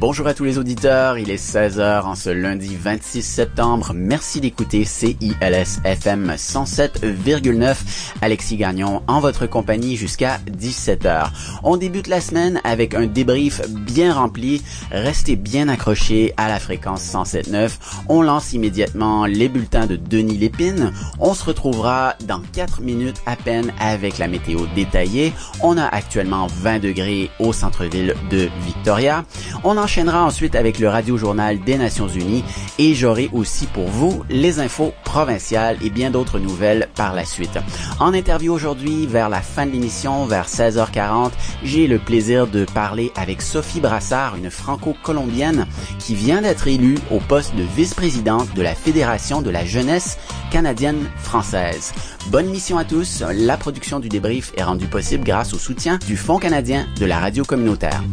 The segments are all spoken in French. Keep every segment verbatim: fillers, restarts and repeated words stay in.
Bonjour à tous les auditeurs, il est seize heures en ce lundi vingt-six septembre. Merci d'écouter C I L S F M cent sept virgule neuf. Alexis Gagnon en votre compagnie jusqu'à dix-sept heures. On débute la semaine avec un débrief bien rempli. Restez bien accrochés à la fréquence cent sept virgule neuf. On lance immédiatement les bulletins de Denis Lépine. On se retrouvera dans quatre minutes à peine avec la météo détaillée. On a actuellement vingt degrés au centre-ville de Victoria. On enchaînera ensuite avec le radio-journal des Nations Unies et j'aurai aussi pour vous les infos provinciales et bien d'autres nouvelles par la suite. En interview aujourd'hui, vers la fin de l'émission, vers seize heures quarante, j'ai le plaisir de parler avec Sophie Brassard, une franco-colombienne qui vient d'être élue au poste de vice-présidente de la Fédération de la jeunesse canadienne-française. Bonne mission à tous. La production du débrief est rendue possible grâce au soutien du Fonds canadien de la radio communautaire.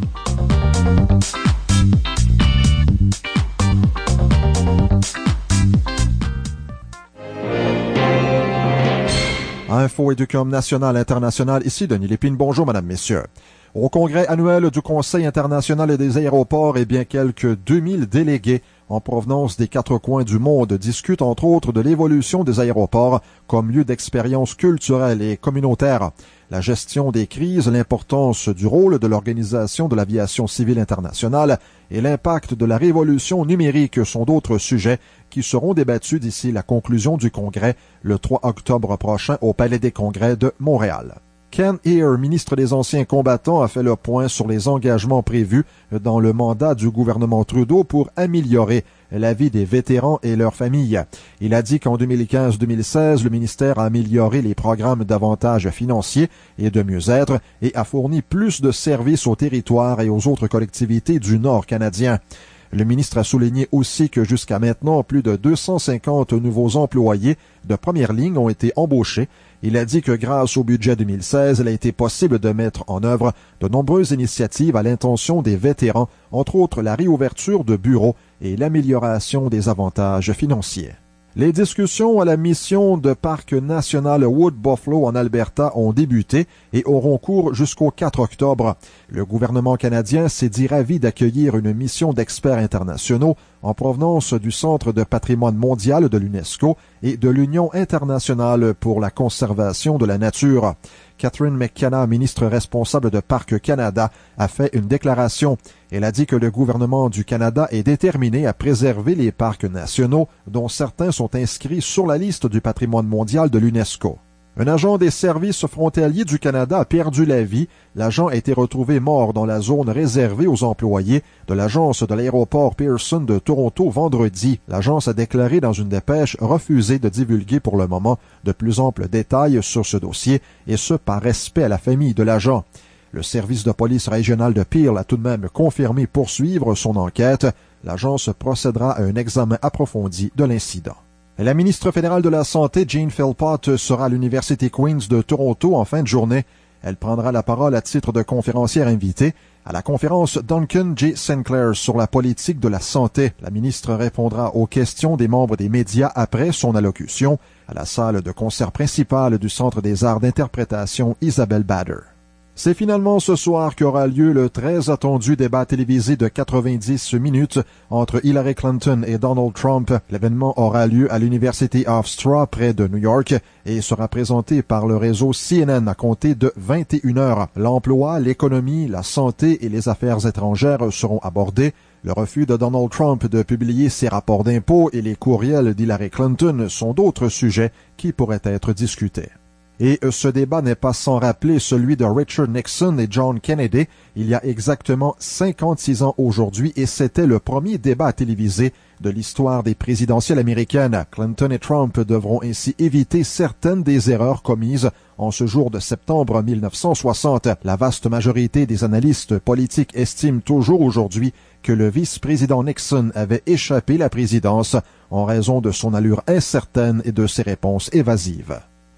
Info Éducum national international, ici Denis Lépine. Bonjour, madame, messieurs. Au congrès annuel du Conseil international des aéroports, eh bien, quelques deux mille délégués en provenance des quatre coins du monde discutent entre autres de l'évolution des aéroports comme lieu d'expérience culturelle et communautaire. La gestion des crises, l'importance du rôle de l'Organisation de l'aviation civile internationale et l'impact de la révolution numérique sont d'autres sujets qui seront débattus d'ici la conclusion du congrès le trois octobre prochain au Palais des Congrès de Montréal. Ken Eyre, ministre des Anciens combattants, a fait le point sur les engagements prévus dans le mandat du gouvernement Trudeau pour améliorer la vie des vétérans et leurs familles. Il a dit qu'en deux mille quinze deux mille seize, le ministère a amélioré les programmes d'avantages financiers et de mieux-être et a fourni plus de services aux territoires et aux autres collectivités du Nord canadien. Le ministre a souligné aussi que jusqu'à maintenant, plus de deux cent cinquante nouveaux employés de première ligne ont été embauchés. Il a dit que grâce au budget deux mille seize, il a été possible de mettre en œuvre de nombreuses initiatives à l'intention des vétérans, entre autres la réouverture de bureaux et l'amélioration des avantages financiers. Les discussions à la mission de Parc national Wood Buffalo en Alberta ont débuté et auront cours jusqu'au quatre octobre. Le gouvernement canadien s'est dit ravi d'accueillir une mission d'experts internationaux en provenance du Centre de patrimoine mondial de l'UNESCO et de l'Union internationale pour la conservation de la nature. Catherine McKenna, ministre responsable de Parc Canada, a fait une déclaration. Elle a dit que le gouvernement du Canada est déterminé à préserver les parcs nationaux, dont certains sont inscrits sur la liste du patrimoine mondial de l'UNESCO. Un agent des services frontaliers du Canada a perdu la vie. L'agent a été retrouvé mort dans la zone réservée aux employés de l'agence de l'aéroport Pearson de Toronto vendredi. L'agence a déclaré dans une dépêche refuser de divulguer pour le moment de plus amples détails sur ce dossier, et ce par respect à la famille de l'agent. Le service de police régional de Peel a tout de même confirmé poursuivre son enquête. L'agence procédera à un examen approfondi de l'incident. La ministre fédérale de la Santé, Jane Philpott, sera à l'Université Queen's de Toronto en fin de journée. Elle prendra la parole à titre de conférencière invitée à la conférence Duncan J. Sinclair sur la politique de la santé. La ministre répondra aux questions des membres des médias après son allocution à la salle de concert principale du Centre des arts d'interprétation Isabelle Bader. C'est finalement ce soir qu'aura lieu le très attendu débat télévisé de quatre-vingt-dix minutes entre Hillary Clinton et Donald Trump. L'événement aura lieu à l'University of Straw près de New York et sera présenté par le réseau C N N à compter de vingt et une heures. L'emploi, l'économie, la santé et les affaires étrangères seront abordés. Le refus de Donald Trump de publier ses rapports d'impôts et les courriels d'Hillary Clinton sont d'autres sujets qui pourraient être discutés. Et ce débat n'est pas sans rappeler celui de Richard Nixon et John Kennedy il y a exactement cinquante-six ans aujourd'hui, et c'était le premier débat télévisé de l'histoire des présidentielles américaines. Clinton et Trump devront ainsi éviter certaines des erreurs commises en ce jour de septembre mille neuf cent soixante. La vaste majorité des analystes politiques estiment toujours aujourd'hui que le vice-président Nixon avait échappé la présidence en raison de son allure incertaine et de ses réponses évasives.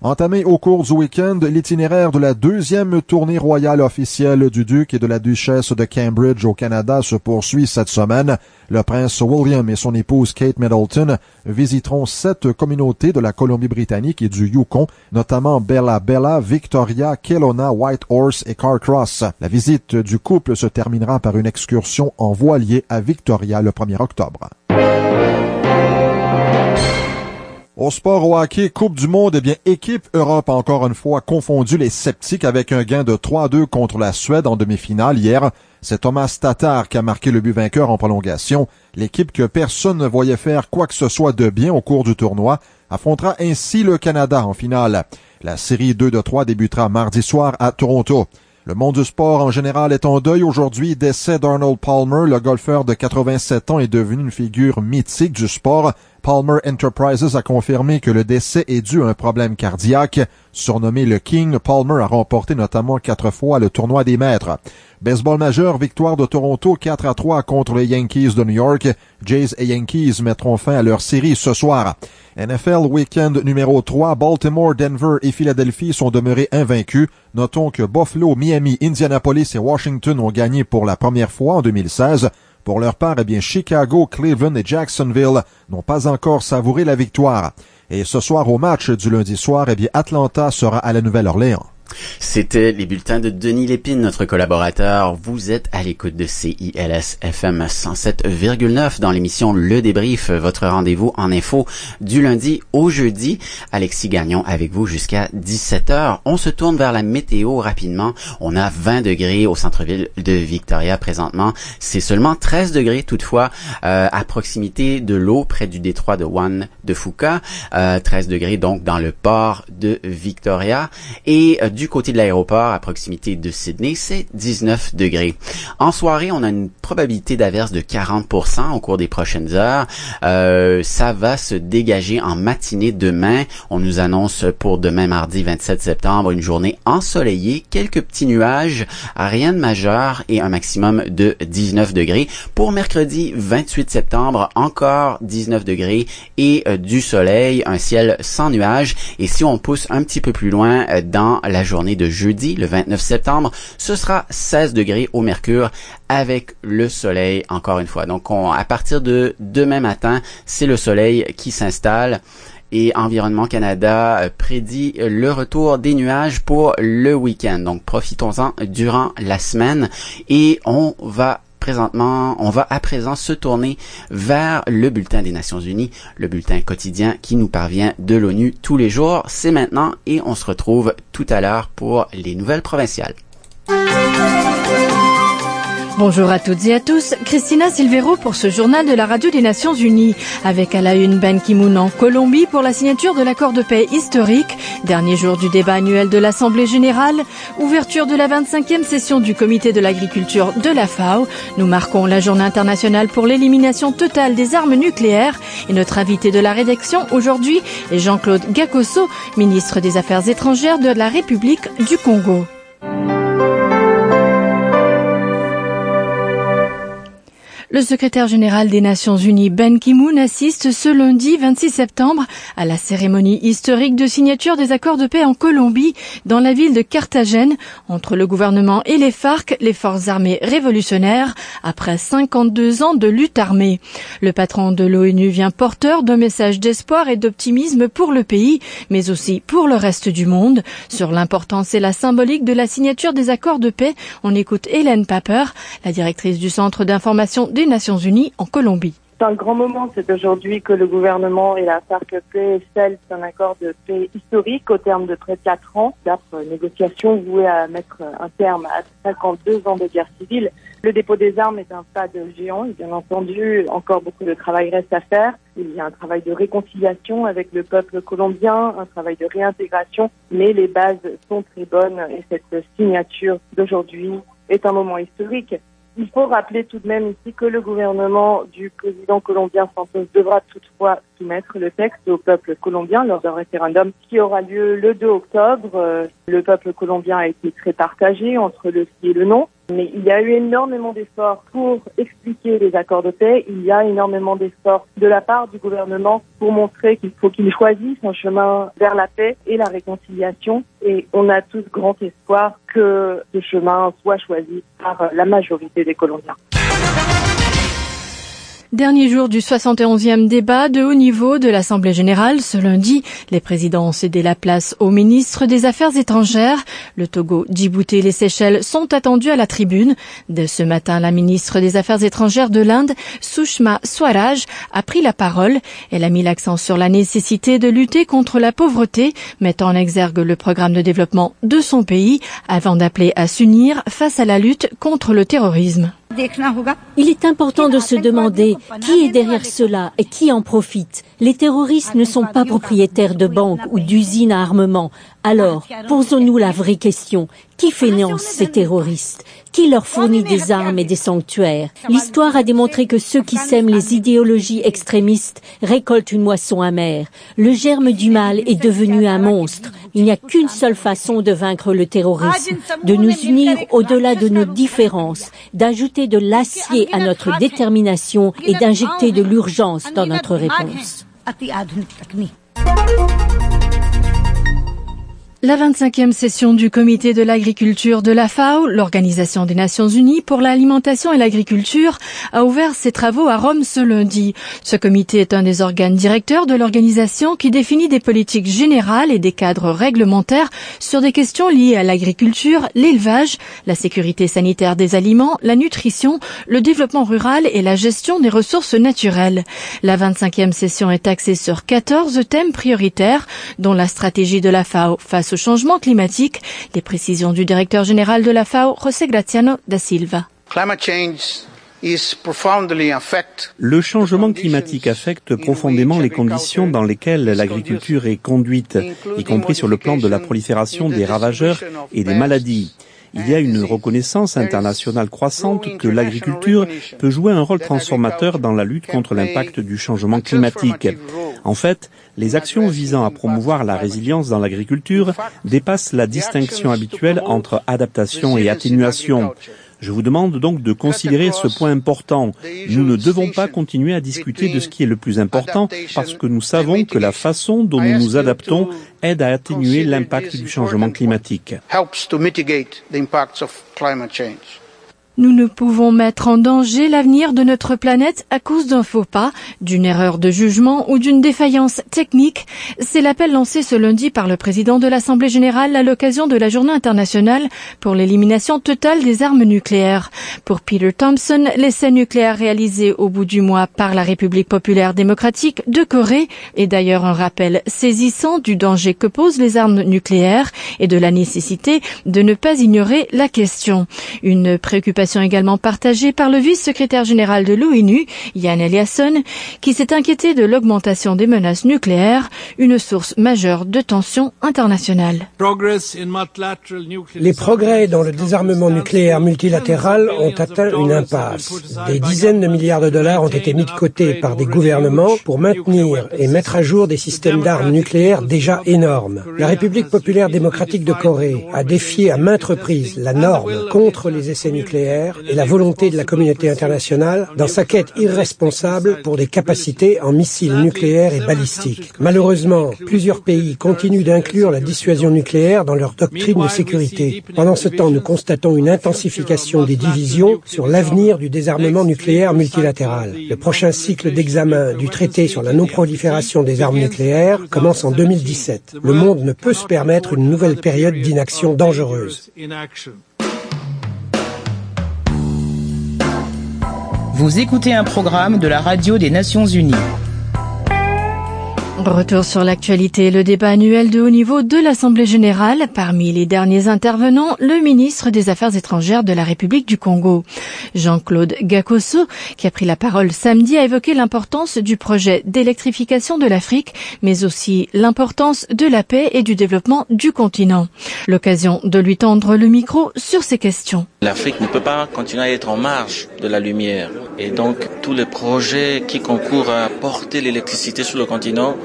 Entamé au cours du week-end, l'itinéraire de la deuxième tournée royale officielle du duc et de la duchesse de Cambridge au Canada se poursuit cette semaine. Le prince William et son épouse Kate Middleton visiteront sept communautés de la Colombie-Britannique et du Yukon, notamment Bella Bella, Victoria, Kelowna, Whitehorse et Carcross. La visite du couple se terminera par une excursion en voilier à Victoria le premier octobre. Au sport au hockey, Coupe du monde, eh bien, équipe Europe a encore une fois confondu les sceptiques avec un gain de trois à deux contre la Suède en demi-finale hier. C'est Thomas Tatar qui a marqué le but vainqueur en prolongation. L'équipe que personne ne voyait faire quoi que ce soit de bien au cours du tournoi affrontera ainsi le Canada en finale. La série deux de trois débutera mardi soir à Toronto. Le monde du sport en général est en deuil aujourd'hui. Décès d'Arnold Palmer, le golfeur de quatre-vingt-sept ans, est devenu une figure mythique du sport. Palmer Enterprises a confirmé que le décès est dû à un problème cardiaque. Surnommé le King, Palmer a remporté notamment quatre fois le tournoi des maîtres. Baseball majeur, victoire de Toronto quatre à trois contre les Yankees de New York. Jays et Yankees mettront fin à leur série ce soir. N F L Weekend numéro trois, Baltimore, Denver et Philadelphie sont demeurés invaincus. Notons que Buffalo, Miami, Indianapolis et Washington ont gagné pour la première fois en deux mille seize. Pour leur part, eh bien, Chicago, Cleveland et Jacksonville n'ont pas encore savouré la victoire. Et ce soir, au match du lundi soir, eh bien, Atlanta sera à la Nouvelle-Orléans. C'était les bulletins de Denis Lépine, notre collaborateur. Vous êtes à l'écoute de C I L S F M cent sept virgule neuf dans l'émission Le Débrief, votre rendez-vous en info du lundi au jeudi. Alexis Gagnon avec vous jusqu'à dix-sept heures. On se tourne vers la météo rapidement. On a vingt degrés au centre-ville de Victoria présentement. C'est seulement treize degrés toutefois euh, à proximité de l'eau près du détroit de Juan de Fuca. Euh, treize degrés donc dans le port de Victoria. Et euh, du côté de l'aéroport, à proximité de Sydney, c'est dix-neuf degrés. En soirée, on a une probabilité d'averse de quarante pour cent au cours des prochaines heures. Euh, ça va se dégager en matinée demain. On nous annonce pour demain, mardi vingt-sept septembre, une journée ensoleillée, quelques petits nuages, rien de majeur et un maximum de dix-neuf degrés. Pour mercredi vingt-huit septembre, encore dix-neuf degrés et euh, du soleil, un ciel sans nuages. Et si on pousse un petit peu plus loin euh, dans la journée de jeudi, le vingt-neuf septembre, ce sera seize degrés au mercure avec le soleil encore une fois. Donc, on, à partir de demain matin, c'est le soleil qui s'installe. Et Environnement Canada prédit le retour des nuages pour le week-end. Donc, profitons-en durant la semaine et on va Présentement, on va à présent se tourner vers le bulletin des Nations Unies, le bulletin quotidien qui nous parvient de l'ONU tous les jours. C'est maintenant et on se retrouve tout à l'heure pour les nouvelles provinciales. Bonjour à toutes et à tous, Christina Silvero pour ce journal de la radio des Nations Unies. Avec à la une Ban Ki-moon en Colombie pour la signature de l'accord de paix historique, dernier jour du débat annuel de l'Assemblée générale, ouverture de la vingt-cinquième session du comité de l'agriculture de la F A O. Nous marquons la journée internationale pour l'élimination totale des armes nucléaires et notre invité de la rédaction aujourd'hui est Jean-Claude Gakoso, ministre des Affaires étrangères de la République du Congo. Le secrétaire général des Nations Unies, Ban Ki-moon, assiste ce lundi vingt-six septembre à la cérémonie historique de signature des accords de paix en Colombie, dans la ville de Carthagène, entre le gouvernement et les FARC, les forces armées révolutionnaires, après cinquante-deux ans de lutte armée. Le patron de l'ONU vient porteur d'un message d'espoir et d'optimisme pour le pays, mais aussi pour le reste du monde. Sur l'importance et la symbolique de la signature des accords de paix, on écoute Hélène Paper, la directrice du Centre d'information des Nations Unies en Colombie. C'est un grand moment, c'est aujourd'hui que le gouvernement et la FARC-P scellent un accord de paix historique au terme de près de quatre ans d'âpres négociations vouées à mettre un terme à cinquante-deux ans de guerre civile. Le dépôt des armes est un pas de géant et bien entendu, encore beaucoup de travail reste à faire. Il y a un travail de réconciliation avec le peuple colombien, un travail de réintégration, mais les bases sont très bonnes et cette signature d'aujourd'hui est un moment historique. Il faut rappeler tout de même ici que le gouvernement du président colombien Santos devra toutefois soumettre le texte au peuple colombien lors d'un référendum qui aura lieu le deux octobre. Le peuple colombien a été très partagé entre le oui et le non. Mais il y a eu énormément d'efforts pour expliquer les accords de paix. Il y a énormément d'efforts de la part du gouvernement pour montrer qu'il faut qu'il choisisse un chemin vers la paix et la réconciliation. Et on a tous grand espoir que ce chemin soit choisi par la majorité des Colombiens. Dernier jour du soixante et onzième débat de haut niveau de l'Assemblée générale. Ce lundi, les présidents ont cédé la place au ministre des Affaires étrangères. Le Togo, Djibouti et les Seychelles sont attendus à la tribune. Dès ce matin, la ministre des Affaires étrangères de l'Inde, Sushma Swaraj, a pris la parole. Elle a mis l'accent sur la nécessité de lutter contre la pauvreté, mettant en exergue le programme de développement de son pays, avant d'appeler à s'unir face à la lutte contre le terrorisme. Il est important de se demander qui est derrière cela et qui en profite. Les terroristes ne sont pas propriétaires de banques ou d'usines à armement. Alors, posons-nous la vraie question. Qui finance ces terroristes? Qui leur fournit des armes et des sanctuaires? L'histoire a démontré que ceux qui sèment les idéologies extrémistes récoltent une moisson amère. Le germe du mal est devenu un monstre. Il n'y a qu'une seule façon de vaincre le terrorisme, de nous unir au-delà de nos différences, d'ajouter de l'acier à notre détermination et d'injecter de l'urgence dans notre réponse. La vingt-cinquième session du Comité de l'agriculture de la F A O, l'Organisation des Nations Unies pour l'alimentation et l'agriculture, a ouvert ses travaux à Rome ce lundi. Ce comité est un des organes directeurs de l'organisation qui définit des politiques générales et des cadres réglementaires sur des questions liées à l'agriculture, l'élevage, la sécurité sanitaire des aliments, la nutrition, le développement rural et la gestion des ressources naturelles. La vingt-cinquième session est axée sur quatorze thèmes prioritaires, dont la stratégie de la F A O face au changement climatique. Les précisions du directeur général de la F A O, José Graziano da Silva. Le changement climatique affecte profondément les conditions dans lesquelles l'agriculture est conduite, y compris sur le plan de la prolifération des ravageurs et des maladies. Il y a une reconnaissance internationale croissante que l'agriculture peut jouer un rôle transformateur dans la lutte contre l'impact du changement climatique. En fait, les actions visant à promouvoir la résilience dans l'agriculture dépassent la distinction habituelle entre adaptation et atténuation. Je vous demande donc de considérer ce point important. Nous ne devons pas continuer à discuter de ce qui est le plus important parce que nous savons que la façon dont nous nous adaptons aide à atténuer l'impact du changement climatique. Nous ne pouvons mettre en danger l'avenir de notre planète à cause d'un faux pas, d'une erreur de jugement ou d'une défaillance technique. C'est l'appel lancé ce lundi par le président de l'Assemblée générale à l'occasion de la Journée internationale pour l'élimination totale des armes nucléaires. Pour Peter Thompson, l'essai nucléaire réalisé au bout du mois par la République populaire démocratique de Corée est d'ailleurs un rappel saisissant du danger que posent les armes nucléaires et de la nécessité de ne pas ignorer la question. Une préoccupation également partagée par le vice-secrétaire général de l'ONU, Jan Eliasson, qui s'est inquiété de l'augmentation des menaces nucléaires, une source majeure de tensions internationales. Les progrès dans le désarmement nucléaire multilatéral ont atteint une impasse. Des dizaines de milliards de dollars ont été mis de côté par des gouvernements pour maintenir et mettre à jour des systèmes d'armes nucléaires déjà énormes. La République populaire démocratique de Corée a défié à maintes reprises la norme contre les essais nucléaires et la volonté de la communauté internationale dans sa quête irresponsable pour des capacités en missiles nucléaires et balistiques. Malheureusement, plusieurs pays continuent d'inclure la dissuasion nucléaire dans leur doctrine de sécurité. Pendant ce temps, nous constatons une intensification des divisions sur l'avenir du désarmement nucléaire multilatéral. Le prochain cycle d'examen du traité sur la non-prolifération des armes nucléaires commence en deux mille dix-sept. Le monde ne peut se permettre une nouvelle période d'inaction dangereuse. Vous écoutez un programme de la radio des Nations Unies. Retour sur l'actualité, le débat annuel de haut niveau de l'Assemblée générale. Parmi les derniers intervenants, le ministre des Affaires étrangères de la République du Congo. Jean-Claude Gakoso, qui a pris la parole samedi, a évoqué l'importance du projet d'électrification de l'Afrique, mais aussi l'importance de la paix et du développement du continent. L'occasion de lui tendre le micro sur ces questions. L'Afrique ne peut pas continuer à être en marge de la lumière. Et donc, tous les projets qui concourent à porter l'électricité sur le continent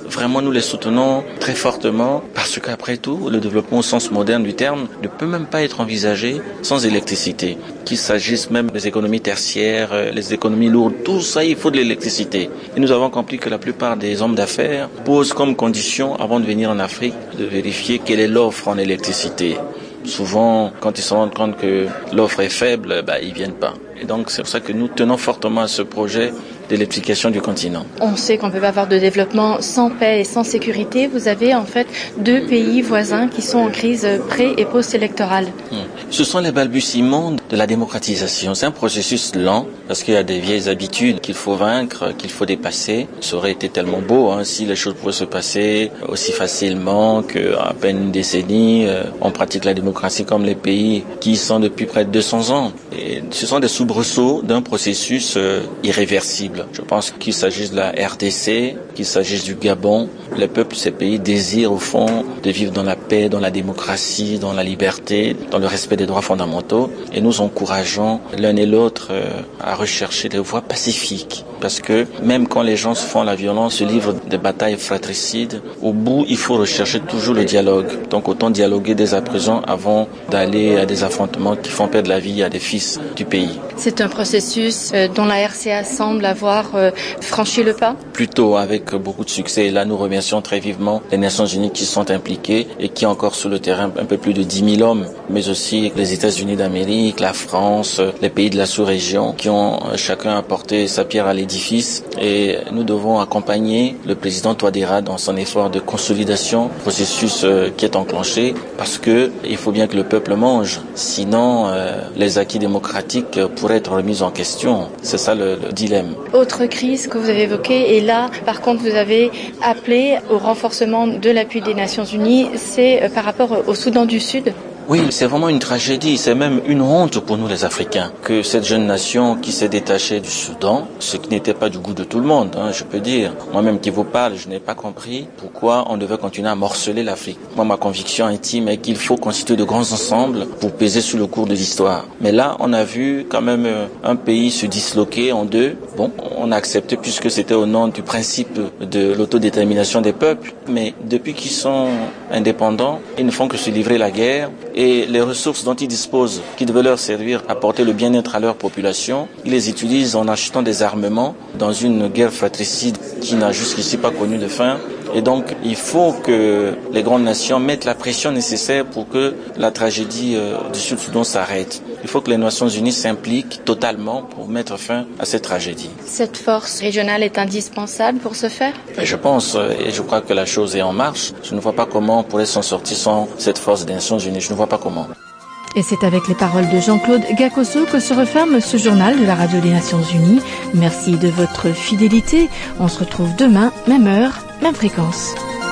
vraiment nous les soutenons très fortement parce qu'après tout, le développement au sens moderne du terme ne peut même pas être envisagé sans électricité. Qu'il s'agisse même des économies tertiaires, les économies lourdes, tout ça, il faut de l'électricité. Et nous avons compris que la plupart des hommes d'affaires posent comme condition, avant de venir en Afrique, de vérifier quelle est l'offre en électricité. Souvent, quand ils se rendent compte que l'offre est faible, bah, ils viennent pas. Et donc, c'est pour ça que nous tenons fortement à ce projet d'électrification du continent. On sait qu'on ne peut pas avoir de développement sans paix et sans sécurité. Vous avez en fait deux pays voisins qui sont en crise pré- et post-électorale. Ce sont les balbutiements de la démocratisation. C'est un processus lent parce qu'il y a des vieilles habitudes qu'il faut vaincre, qu'il faut dépasser. Ça aurait été tellement beau hein, si les choses pouvaient se passer aussi facilement qu'à peine une décennie. On pratique la démocratie comme les pays qui y sont depuis près de deux cents ans. Et ce sont des soubresauts d'un processus euh, irréversible. Je pense qu'il s'agisse de la R D C, qu'il s'agisse du Gabon. Les peuples de ces pays désirent au fond de vivre dans la paix, dans la démocratie, dans la liberté, dans le respect des droits fondamentaux. Et nous encourageons l'un et l'autre euh, à rechercher des voies pacifiques. Parce que même quand les gens se font la violence, se livrent des batailles fratricides, au bout, il faut rechercher toujours le dialogue. Donc autant dialoguer dès à présent avant d'aller à des affrontements qui font perdre la vie à des fils du pays. C'est un processus euh, dont la R C A semble avoir euh, franchi le pas? Plutôt avec beaucoup de succès. Et là, nous remercions très vivement les Nations Unies qui sont impliquées et qui ont encore sur le terrain un peu plus de dix mille hommes, mais aussi les États-Unis d'Amérique, la France, les pays de la sous-région qui ont chacun apporté sa pierre à l'édifice. Et nous devons accompagner le président Touadéra dans son effort de consolidation, processus euh, qui est enclenché, parce que il faut bien que le peuple mange. Sinon, euh, les acquis démocratiques pourraient être remis en question. C'est ça le, le dilemme. Autre crise que vous avez évoquée, et là, par contre, vous avez appelé au renforcement de l'appui des Nations Unies, c'est euh, par rapport au Soudan du Sud. Oui, c'est vraiment une tragédie, c'est même une honte pour nous les Africains que cette jeune nation qui s'est détachée du Soudan, ce qui n'était pas du goût de tout le monde, hein, je peux dire. Moi-même qui vous parle, je n'ai pas compris pourquoi on devait continuer à morceler l'Afrique. Moi, ma conviction intime est qu'il faut constituer de grands ensembles pour peser sur le cours de l'histoire. Mais là, on a vu quand même un pays se disloquer en deux. Bon, on a accepté puisque c'était au nom du principe de l'autodétermination des peuples. Mais depuis qu'ils sont indépendants, ils ne font que se livrer la guerre. Et les ressources dont ils disposent, qui devaient leur servir à porter le bien-être à leur population, ils les utilisent en achetant des armements dans une guerre fratricide qui n'a jusqu'ici pas connu de fin. Et donc, il faut que les grandes nations mettent la pression nécessaire pour que la tragédie euh, du Sud-Soudan s'arrête. Il faut que les Nations Unies s'impliquent totalement pour mettre fin à cette tragédie. Cette force régionale est indispensable pour ce faire? Et je pense, et je crois que la chose est en marche. Je ne vois pas comment on pourrait s'en sortir sans cette force des Nations Unies. Je ne vois pas comment. Et c'est avec les paroles de Jean-Claude Gakoso que se referme ce journal de la Radio des Nations Unies. Merci de votre fidélité. On se retrouve demain, même heure, même fréquence.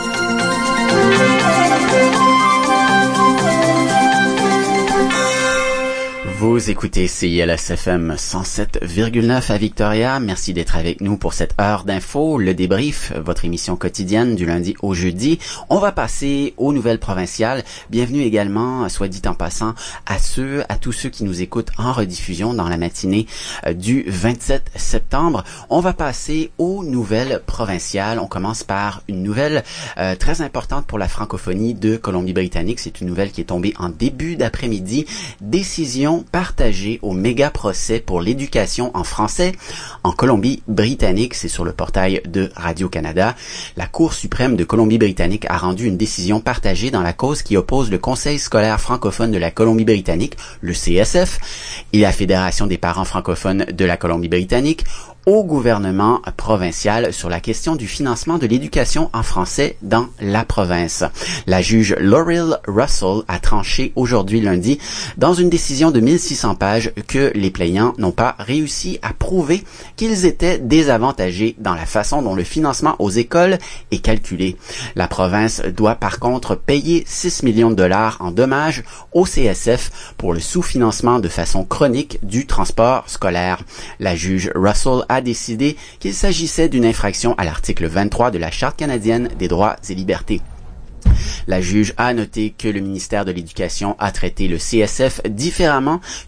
Vous écoutez C I L S F M cent sept virgule neuf à Victoria. Merci d'être avec nous pour cette heure d'info, le débrief, votre émission quotidienne du lundi au jeudi. On va passer aux nouvelles provinciales. Bienvenue également, soit dit en passant, à ceux, à tous ceux qui nous écoutent en rediffusion dans la matinée du vingt-sept septembre. On va passer aux nouvelles provinciales. On commence par une nouvelle euh, très importante pour la francophonie de Colombie-Britannique. C'est une nouvelle qui est tombée en début d'après-midi. Décision partagé au méga procès pour l'éducation en français en Colombie-Britannique. C'est sur le portail de Radio-Canada. La Cour suprême de Colombie-Britannique a rendu une décision partagée dans la cause qui oppose le Conseil scolaire francophone de la Colombie-Britannique, le C S F, et la Fédération des parents francophones de la Colombie-Britannique au gouvernement provincial sur la question du financement de l'éducation en français dans la province. La juge Laurel Russell a tranché aujourd'hui lundi dans une décision de mille six cents pages que les plaignants n'ont pas réussi à prouver qu'ils étaient désavantagés dans la façon dont le financement aux écoles est calculé. La province doit par contre payer six millions de dollars en dommages au C S F pour le sous-financement de façon chronique du transport scolaire. La juge Russell a a décidé qu'il s'agissait d'une infraction à l'article vingt-trois de la Charte canadienne des droits et libertés. La juge a noté que le ministère de l'Éducation a traité le C S F différemment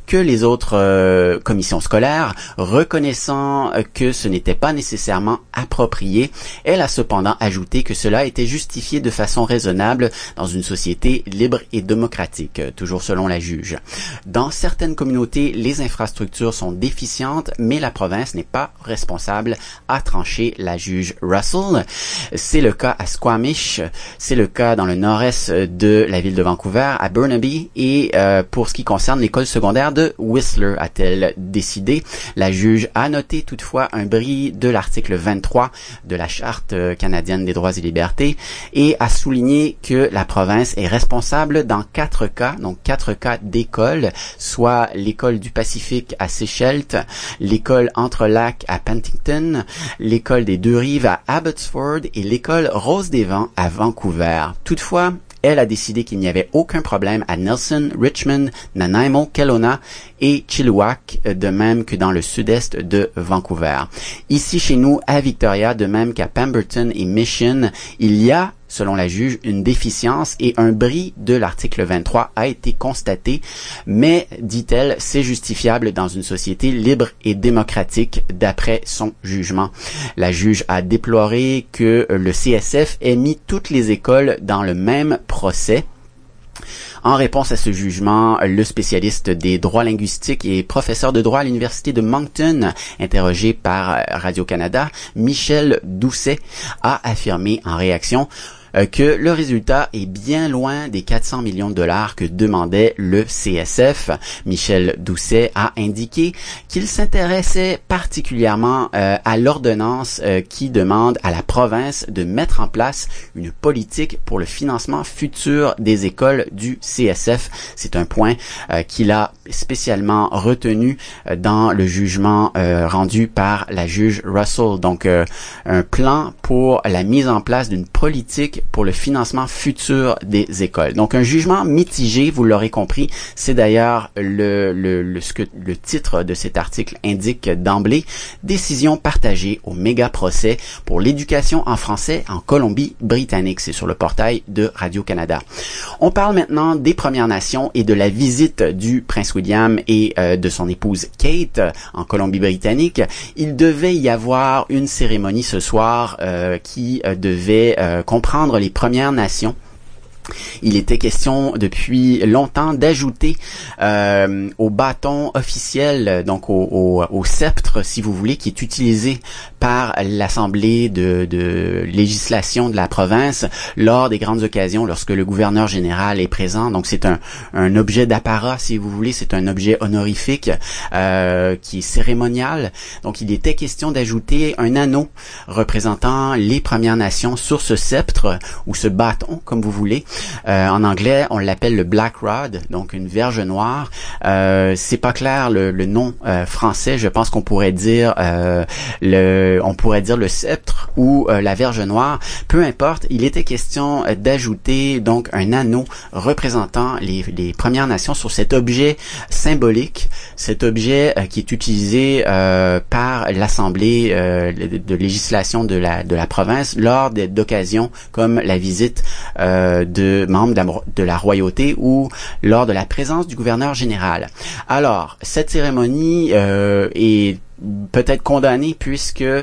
que les autres euh, commissions scolaires, reconnaissant que ce n'était pas nécessairement approprié. Elle a cependant ajouté que cela était justifié de façon raisonnable dans une société libre et démocratique, toujours selon la juge. Dans certaines communautés, les infrastructures sont déficientes, mais la province n'est pas responsable, a tranché la juge Russell. C'est le cas à Squamish, c'est le cas dans le nord-est de la ville de Vancouver, à Burnaby, et euh, pour ce qui concerne l'école secondaire de Whistler, a-t-elle décidé. La juge a noté toutefois un bris de l'article vingt-trois de la Charte canadienne des droits et libertés et a souligné que la province est responsable dans quatre cas, donc quatre cas d'école, soit l'école du Pacifique à Secheldt, l'école Entre-Lacs à Penticton, l'école des Deux-Rives à Abbotsford et l'école Rose-des-Vents à Vancouver. Toutefois, elle a décidé qu'il n'y avait aucun problème à Nelson, Richmond, Nanaimo, Kelowna et Chilliwack, de même que dans le sud-est de Vancouver. Ici, chez nous, à Victoria, de même qu'à Pemberton et Mission, il y a, selon la juge, une déficience et un bris de l'article vingt-trois a été constaté, mais, dit-elle, c'est justifiable dans une société libre et démocratique d'après son jugement. La juge a déploré que le C S F ait mis toutes les écoles dans le même procès. En réponse à ce jugement, le spécialiste des droits linguistiques et professeur de droit à l'Université de Moncton, interrogé par Radio-Canada, Michel Doucet, a affirmé en réaction que le résultat est bien loin des quatre cents millions de dollars que demandait le C S F. Michel Doucet a indiqué qu'il s'intéressait particulièrement euh, à l'ordonnance euh, qui demande à la province de mettre en place une politique pour le financement futur des écoles du C S F. C'est un point euh, qu'il a spécialement retenu euh, dans le jugement euh, rendu par la juge Russell. Donc, euh, un plan pour la mise en place d'une politique pour le financement futur des écoles. Donc, un jugement mitigé, vous l'aurez compris. C'est d'ailleurs le, le, le, ce que le titre de cet article indique d'emblée. Décision partagée au méga procès pour l'éducation en français en Colombie-Britannique. C'est sur le portail de Radio-Canada. On parle maintenant des Premières Nations et de la visite du prince William et euh, de son épouse Kate en Colombie-Britannique. Il devait y avoir une cérémonie ce soir euh, qui euh, devait euh, comprendre les Premières Nations. Il était question depuis longtemps d'ajouter euh, au bâton officiel, donc au, au, au sceptre, si vous voulez, qui est utilisé par l'Assemblée de, de législation de la province lors des grandes occasions, lorsque le gouverneur général est présent. Donc c'est un, un objet d'apparat, si vous voulez, c'est un objet honorifique euh, qui est cérémonial. Donc il était question d'ajouter un anneau représentant les Premières Nations sur ce sceptre ou ce bâton, comme vous voulez. Euh, en anglais, on l'appelle le Black Rod, donc une verge noire. Euh, c'est pas clair le, le nom euh, français. Je pense qu'on pourrait dire euh, le, on pourrait dire le sceptre ou euh, la verge noire. Peu importe. Il était question d'ajouter donc un anneau représentant les, les Premières Nations sur cet objet symbolique, cet objet euh, qui est utilisé euh, par l'Assemblée euh, de, de législation de la de la province lors d'occasions comme la visite euh, de membres de la, de la royauté ou lors de la présence du gouverneur général. Alors, cette cérémonie euh, est peut-être condamné puisque euh,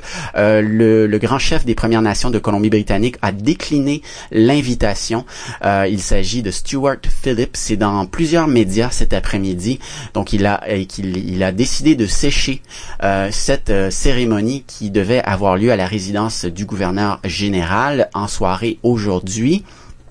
le, le grand chef des Premières Nations de Colombie-Britannique a décliné l'invitation. Euh, il s'agit de Stuart Phillips. C'est dans plusieurs médias cet après-midi. Donc, il a qu'il il a décidé de sécher euh, cette euh, cérémonie qui devait avoir lieu à la résidence du gouverneur général en soirée aujourd'hui.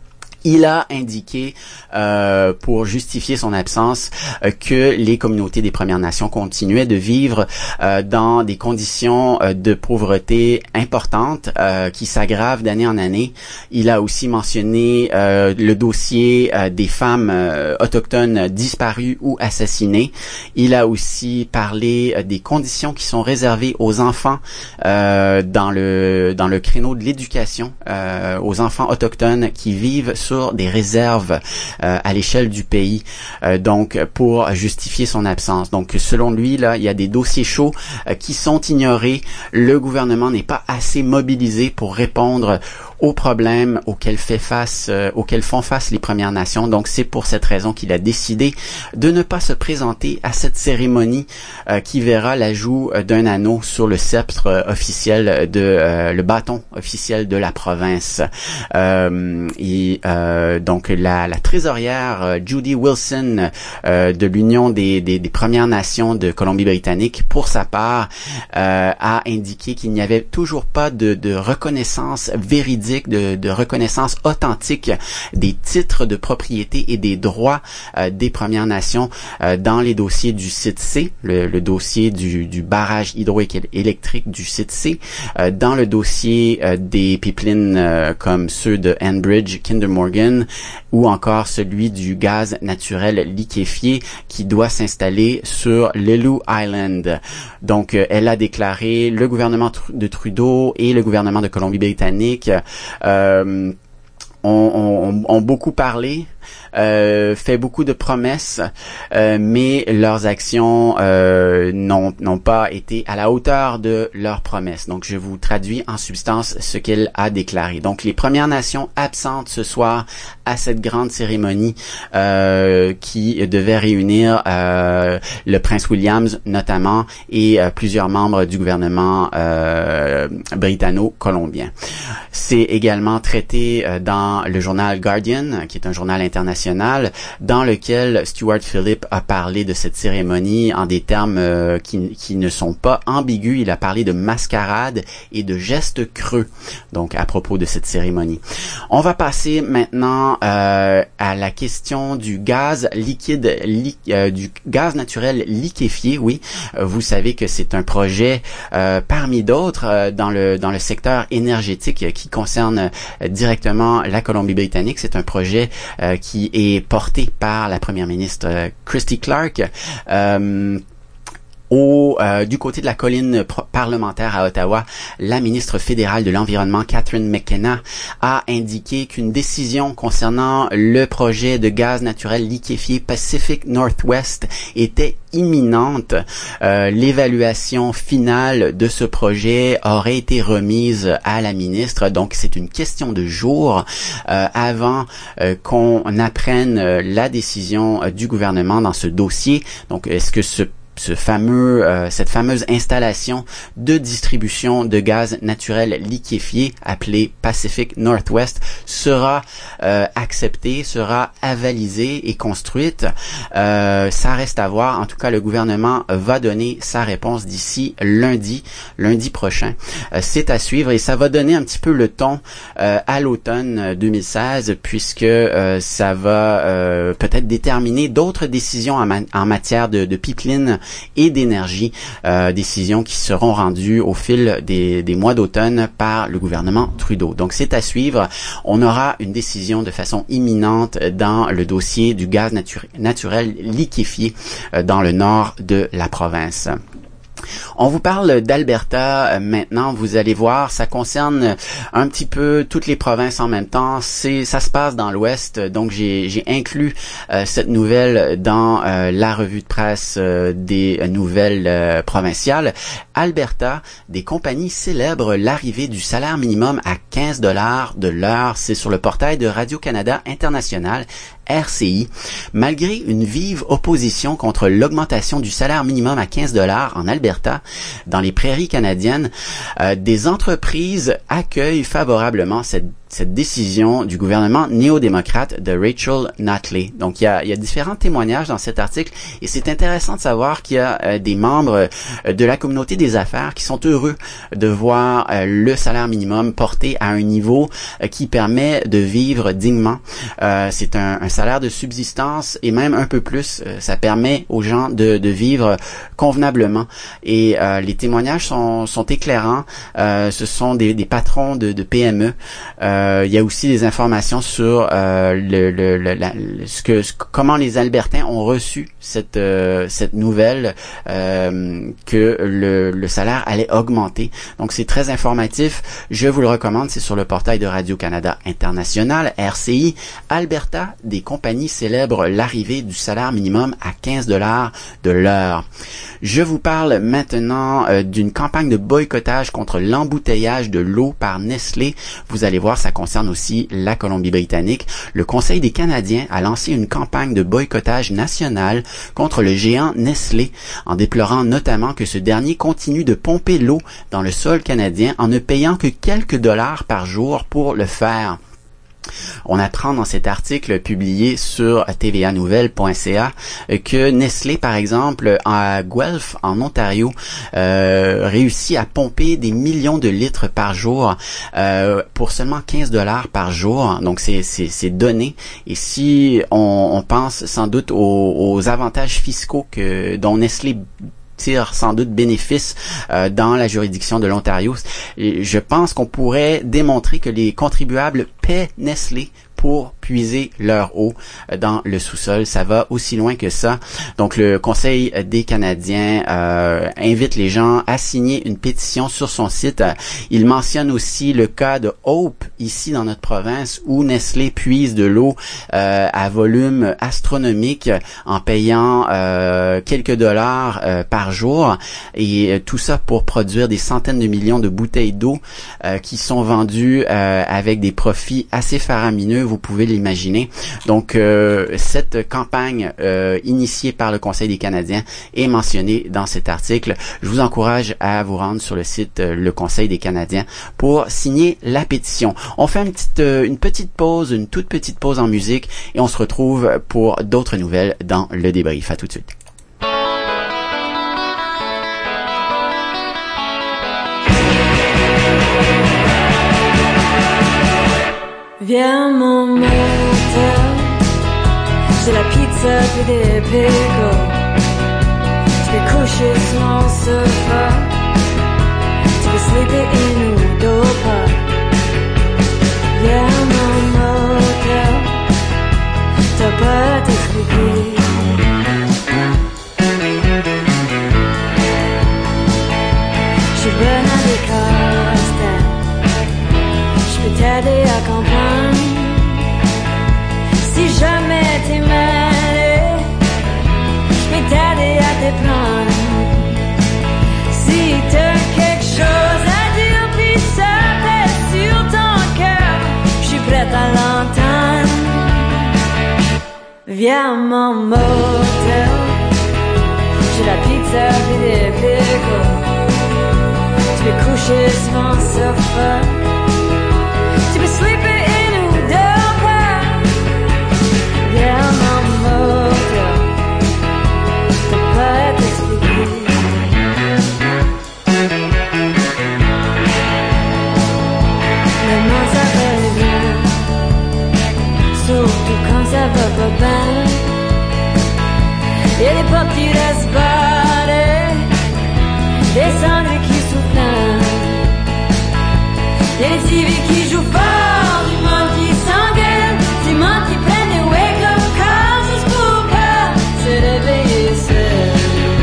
Il a indiqué, euh, pour justifier son absence, euh, que les communautés des Premières Nations continuaient de vivre euh, dans des conditions euh, de pauvreté importantes euh, qui s'aggravent d'année en année. Il a aussi mentionné euh, le dossier euh, des femmes euh, autochtones disparues ou assassinées. Il a aussi parlé euh, des conditions qui sont réservées aux enfants euh, dans le dans le créneau de l'éducation, euh, aux enfants autochtones qui vivent sur des réserves euh, à l'échelle du pays, euh, donc pour justifier son absence. Donc selon lui, là, il y a des dossiers chauds euh, qui sont ignorés. Le gouvernement n'est pas assez mobilisé pour répondre aux problèmes auxquels fait face, euh, auxquels font face les Premières Nations. Donc c'est pour cette raison qu'il a décidé de ne pas se présenter à cette cérémonie euh, qui verra l'ajout d'un anneau sur le sceptre euh, officiel de euh, le bâton officiel de la province. Euh, et euh, donc la, la trésorière euh, Judy Wilson euh, de l'Union des, des, des Premières Nations de Colombie-Britannique, pour sa part, euh, a indiqué qu'il n'y avait toujours pas de, de reconnaissance véridique, de, de reconnaissance authentique des titres de propriété et des droits euh, des Premières Nations euh, dans les dossiers du site C, le, le dossier du, du barrage hydroélectrique du site C, euh, dans le dossier euh, des pipelines euh, comme ceux de Enbridge, Kinder Morgan, ou encore celui du gaz naturel liquéfié qui doit s'installer sur Lelou Island. Donc, euh, elle a déclaré, le gouvernement de Trudeau et le gouvernement de Colombie-Britannique euh, ont, ont, ont beaucoup parlé, Euh, fait beaucoup de promesses, euh, mais leurs actions euh, n'ont, n'ont pas été à la hauteur de leurs promesses. Donc, je vous traduis en substance ce qu'elle a déclaré. Donc, les Premières Nations absentes ce soir à cette grande cérémonie euh, qui devait réunir euh, le prince William notamment et euh, plusieurs membres du gouvernement euh, britanno-colombien. C'est également traité euh, dans le journal Guardian, qui est un journal international, dans lequel Stuart Philip a parlé de cette cérémonie en des termes euh, qui, qui ne sont pas ambigus. Il a parlé de mascarade et de gestes creux, donc à propos de cette cérémonie. On va passer maintenant euh, à la question du gaz liquide, li, euh, du gaz naturel liquéfié. Oui, euh, vous savez que c'est un projet euh, parmi d'autres euh, dans le dans le secteur énergétique euh, qui concerne euh, directement la Colombie-Britannique. C'est un projet euh, qui est porté par la première ministre euh, Christy Clark. Euh, Au, euh, du côté de la colline parlementaire à Ottawa, la ministre fédérale de l'Environnement, Catherine McKenna, a indiqué qu'une décision concernant le projet de gaz naturel liquéfié Pacific Northwest était imminente. Euh, l'évaluation finale de ce projet aurait été remise à la ministre, donc c'est une question de jours euh, avant euh, qu'on apprenne la décision euh, du gouvernement dans ce dossier. Donc, est-ce que ce ce fameux, euh, cette fameuse installation de distribution de gaz naturel liquéfié appelée Pacific Northwest sera euh, acceptée, sera avalisée et construite. Euh, ça reste à voir. En tout cas, le gouvernement va donner sa réponse d'ici lundi, lundi prochain. Euh, c'est à suivre et ça va donner un petit peu le ton euh, à l'automne deux mille seize, puisque euh, ça va euh, peut-être déterminer d'autres décisions en, ma- en matière de, de pipeline et d'énergie, euh, décisions qui seront rendues au fil des, des mois d'automne par le gouvernement Trudeau. Donc c'est à suivre. On aura une décision de façon imminente dans le dossier du gaz natu- naturel liquéfié euh, dans le nord de la province. On vous parle d'Alberta euh, maintenant. Vous allez voir, ça concerne un petit peu toutes les provinces en même temps. C'est, ça se passe dans l'Ouest, donc j'ai, j'ai inclus euh, cette nouvelle dans euh, la revue de presse euh, des nouvelles euh, provinciales. Alberta, des compagnies célèbrent l'arrivée du salaire minimum à quinze dollars de l'heure. C'est sur le portail de Radio-Canada International, R C I. Malgré une vive opposition contre l'augmentation du salaire minimum à quinze dollars en Alberta, dans les prairies canadiennes, euh, des entreprises accueillent favorablement cette cette décision du gouvernement néo-démocrate de Rachel Notley. Donc, il y a, il y a différents témoignages dans cet article et c'est intéressant de savoir qu'il y a euh, des membres euh, de la communauté des affaires qui sont heureux de voir euh, le salaire minimum porté à un niveau euh, qui permet de vivre dignement. Euh, c'est un, un salaire de subsistance et même un peu plus. Euh, ça permet aux gens de, de vivre convenablement. Et euh, les témoignages sont, sont éclairants. Euh, ce sont des, des patrons de, de P M E. Euh, Euh, il y a aussi des informations sur euh, le, le, le, la, le ce que ce, comment les Albertains ont reçu cette euh, cette nouvelle euh, que le, le salaire allait augmenter. Donc c'est très informatif. Je vous le recommande. C'est sur le portail de Radio-Canada International, R C I. Alberta, des compagnies célèbrent l'arrivée du salaire minimum à quinze dollars de l'heure. Je vous parle maintenant euh, d'une campagne de boycottage contre l'embouteillage de l'eau par Nestlé. Vous allez voir, ça concerne aussi la Colombie-Britannique. Le Conseil des Canadiens a lancé une campagne de boycottage national contre le géant Nestlé, en déplorant notamment que ce dernier continue de pomper l'eau dans le sol canadien en ne payant que quelques dollars par jour pour le faire. On apprend dans cet article publié sur T V A nouvelles point C A que Nestlé, par exemple, à Guelph, en Ontario, euh, réussit à pomper des millions de litres par jour euh, pour seulement quinze dollars par jour. Donc, c'est, c'est, c'est donné. Et si on, on pense sans doute aux, aux avantages fiscaux que dont Nestlé tire sans doute bénéfice euh, dans la juridiction de l'Ontario, et je pense qu'on pourrait démontrer que les contribuables paient Nestlé pour puiser leur eau dans le sous-sol. Ça va aussi loin que ça. Donc, le Conseil des Canadiens euh, invite les gens à signer une pétition sur son site. Il mentionne aussi le cas de Hope, ici dans notre province, où Nestlé puise de l'eau euh, à volume astronomique en payant euh, quelques dollars euh, par jour. Et euh, tout ça pour produire des centaines de millions de bouteilles d'eau euh, qui sont vendues euh, avec des profits assez faramineux. Vous pouvez l'imaginer. Donc, euh, cette campagne euh, initiée par le Conseil des Canadiens est mentionnée dans cet article. Je vous encourage à vous rendre sur le site euh, le Conseil des Canadiens pour signer la pétition. On fait une petite, euh, une petite pause, une toute petite pause en musique et on se retrouve pour d'autres nouvelles dans le débrief. À tout de suite. Viens mon motel, j'ai la pizza puis des pickles. Tu peux coucher sur mon sofa, tu peux sleeper in ou dopa. Viens mon motel, t'as pas à t'expliquer. J'suis bonne à l'école, j'peux t'aider à comprendre. Si jamais t'es mêlé, j'peux t'aider à te prendre. Si t'as quelque chose à dire pis ça pèse sur ton cœur, j'suis prête à l'entendre. Viens mon motel, j'ai la pizza pis des pickles. Tu peux coucher sur mon sofa, tu peux sleeper in ou dopa. Viens mon motel, t'as pas à t'expliquer. Maintenant ça va bien, surtout quand ça va pas bien. Et les portes qui restent barrées, des cendres qui soufflent, des T V qui jouent fort, du monde qui s'engueule, du monde qui prennent des wake-up calls juste pour pas se réveiller seul.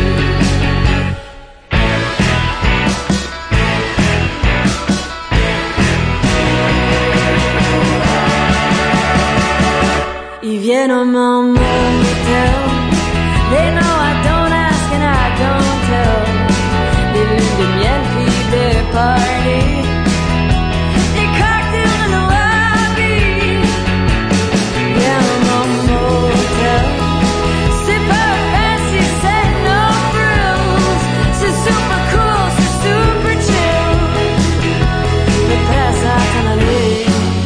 Ils viennent au mon motel, they know I don't ask and I don't tell. Des lunes de miel puis des parties, des cocktails in the lobby. Viens mon motel, c'est pas fancy, c'est no frills. C'est super cool, c'est super chill. Mais presse à t'en aller.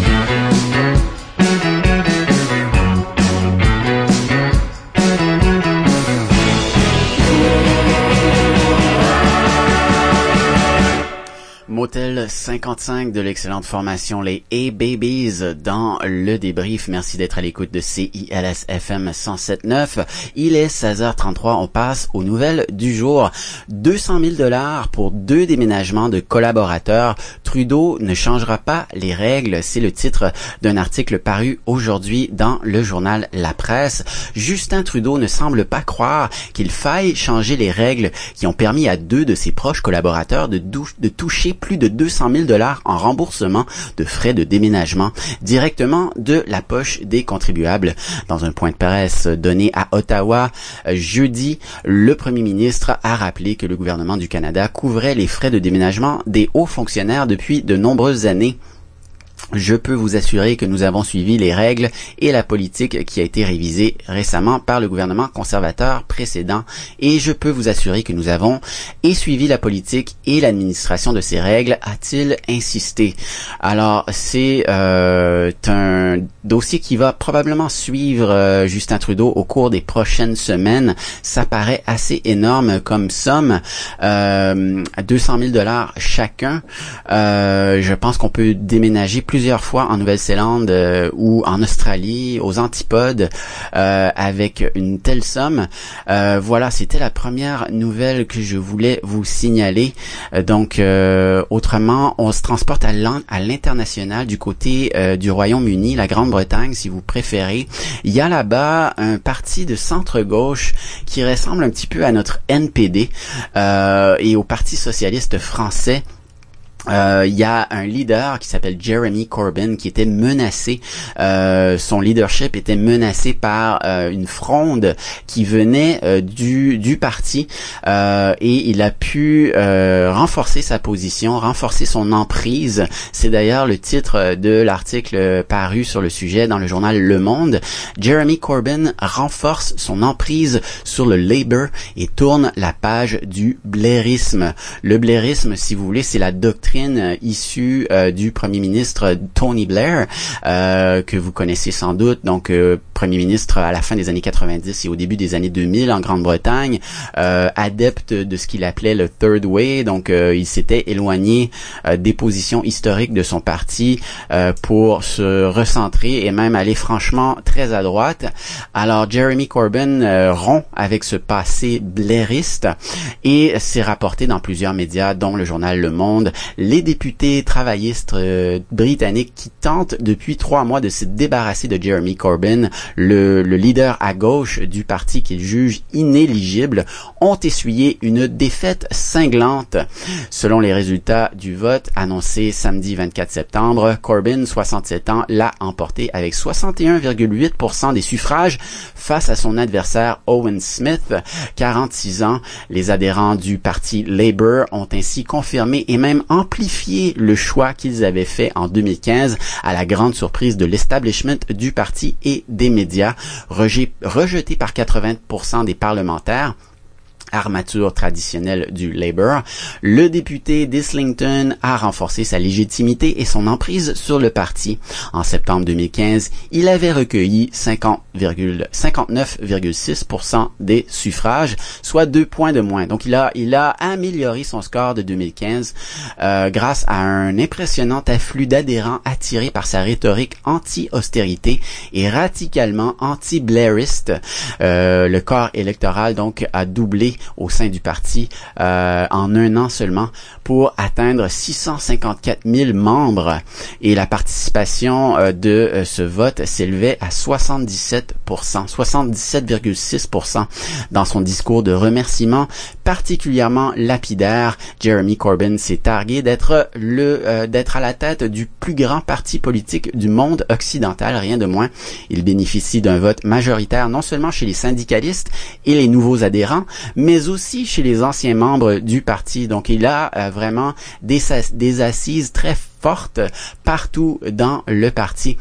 Motel cinquante-cinq de l'excellente formation les A-Babies dans le débrief. Merci d'être à l'écoute de C I L S F M cent sept neuf. Il est seize heures trente-trois. On passe aux nouvelles du jour. deux cent mille dollars pour deux déménagements de collaborateurs. Trudeau ne changera pas les règles. C'est le titre d'un article paru aujourd'hui dans le journal La Presse. Justin Trudeau ne semble pas croire qu'il faille changer les règles qui ont permis à deux de ses proches collaborateurs de, dou- de toucher plus de deux cent mille dollars en remboursement de frais de déménagement directement de la poche des contribuables. Dans un point de presse donné à Ottawa jeudi, le premier ministre a rappelé que le gouvernement du Canada couvrait les frais de déménagement des hauts fonctionnaires depuis de nombreuses années. je peux vous assurer que nous avons suivi les règles et la politique qui a été révisée récemment par le gouvernement conservateur précédent, et je peux vous assurer que nous avons et suivi la politique et l'administration de ces règles, a-t-il insisté. Alors, c'est euh, un dossier qui va probablement suivre euh, Justin Trudeau au cours des prochaines semaines. Ça paraît assez énorme comme somme, euh, deux cent mille dollars chacun. Euh, je pense qu'on peut déménager plusieurs plusieurs fois en Nouvelle-Zélande euh, ou en Australie, aux Antipodes, euh, avec une telle somme. Euh, voilà, c'était la première nouvelle que je voulais vous signaler. Euh, donc, euh, autrement, on se transporte à l'international du côté euh, du Royaume-Uni, la Grande-Bretagne, si vous préférez. Il y a là-bas un parti de centre-gauche qui ressemble un petit peu à notre N P D euh, et au Parti socialiste français. Euh, il y a un leader qui s'appelle Jeremy Corbyn qui était menacé, euh, son leadership était menacé par euh, une fronde qui venait euh, du du parti euh, et il a pu euh, renforcer sa position, renforcer son emprise. C'est d'ailleurs le titre de l'article paru sur le sujet dans le journal Le Monde. Jeremy Corbyn renforce son emprise sur le Labour et tourne la page du blairisme. Le blairisme, si vous voulez, c'est la doctrine issue euh, du premier ministre Tony Blair, euh, que vous connaissez sans doute, donc euh, premier ministre à la fin des années quatre-vingt-dix et au début des années deux mille en Grande-Bretagne, euh, adepte de ce qu'il appelait le Third Way, donc euh, il s'était éloigné euh, des positions historiques de son parti euh, pour se recentrer et même aller franchement très à droite. Alors Jeremy Corbyn euh, rompt avec ce passé blairiste et s'est rapporté dans plusieurs médias, dont le journal Le Monde. Les députés travaillistes euh, britanniques qui tentent depuis trois mois de se débarrasser de Jeremy Corbyn, le, le leader à gauche du parti qu'ils jugent inéligible, ont essuyé une défaite cinglante. Selon les résultats du vote annoncé samedi vingt-quatre septembre, Corbyn, soixante-sept ans, l'a emporté avec soixante et un virgule huit pour cent des suffrages face à son adversaire Owen Smith, quarante-six ans. Les adhérents du parti Labour ont ainsi confirmé et même amplifié le choix qu'ils avaient fait en deux mille quinze à la grande surprise de l'establishment du parti et des médias, rejeté par quatre-vingts pour cent des parlementaires. Armature traditionnelle du Labour, le député d'Islington a renforcé sa légitimité et son emprise sur le parti. En septembre deux mille quinze, il avait recueilli cinquante-neuf virgule six pour cent des suffrages, soit deux points de moins. Donc il a il a amélioré son score de deux mille quinze euh, grâce à un impressionnant afflux d'adhérents attirés par sa rhétorique anti-austérité et radicalement anti-blairiste. Euh, le corps électoral donc a doublé au sein du parti euh, en un an seulement pour atteindre six cent cinquante-quatre mille membres et la participation euh, de euh, ce vote s'élevait à soixante-dix-sept pour cent, soixante-dix-sept virgule six pour cent. Dans son discours de remerciement particulièrement lapidaire, Jeremy Corbyn s'est targué d'être le euh, d'être à la tête du plus grand parti politique du monde occidental, rien de moins. Il bénéficie d'un vote majoritaire non seulement chez les syndicalistes et les nouveaux adhérents, mais aussi chez les anciens membres du parti. Donc il a euh, vraiment des, des assises très fortes partout dans le parti.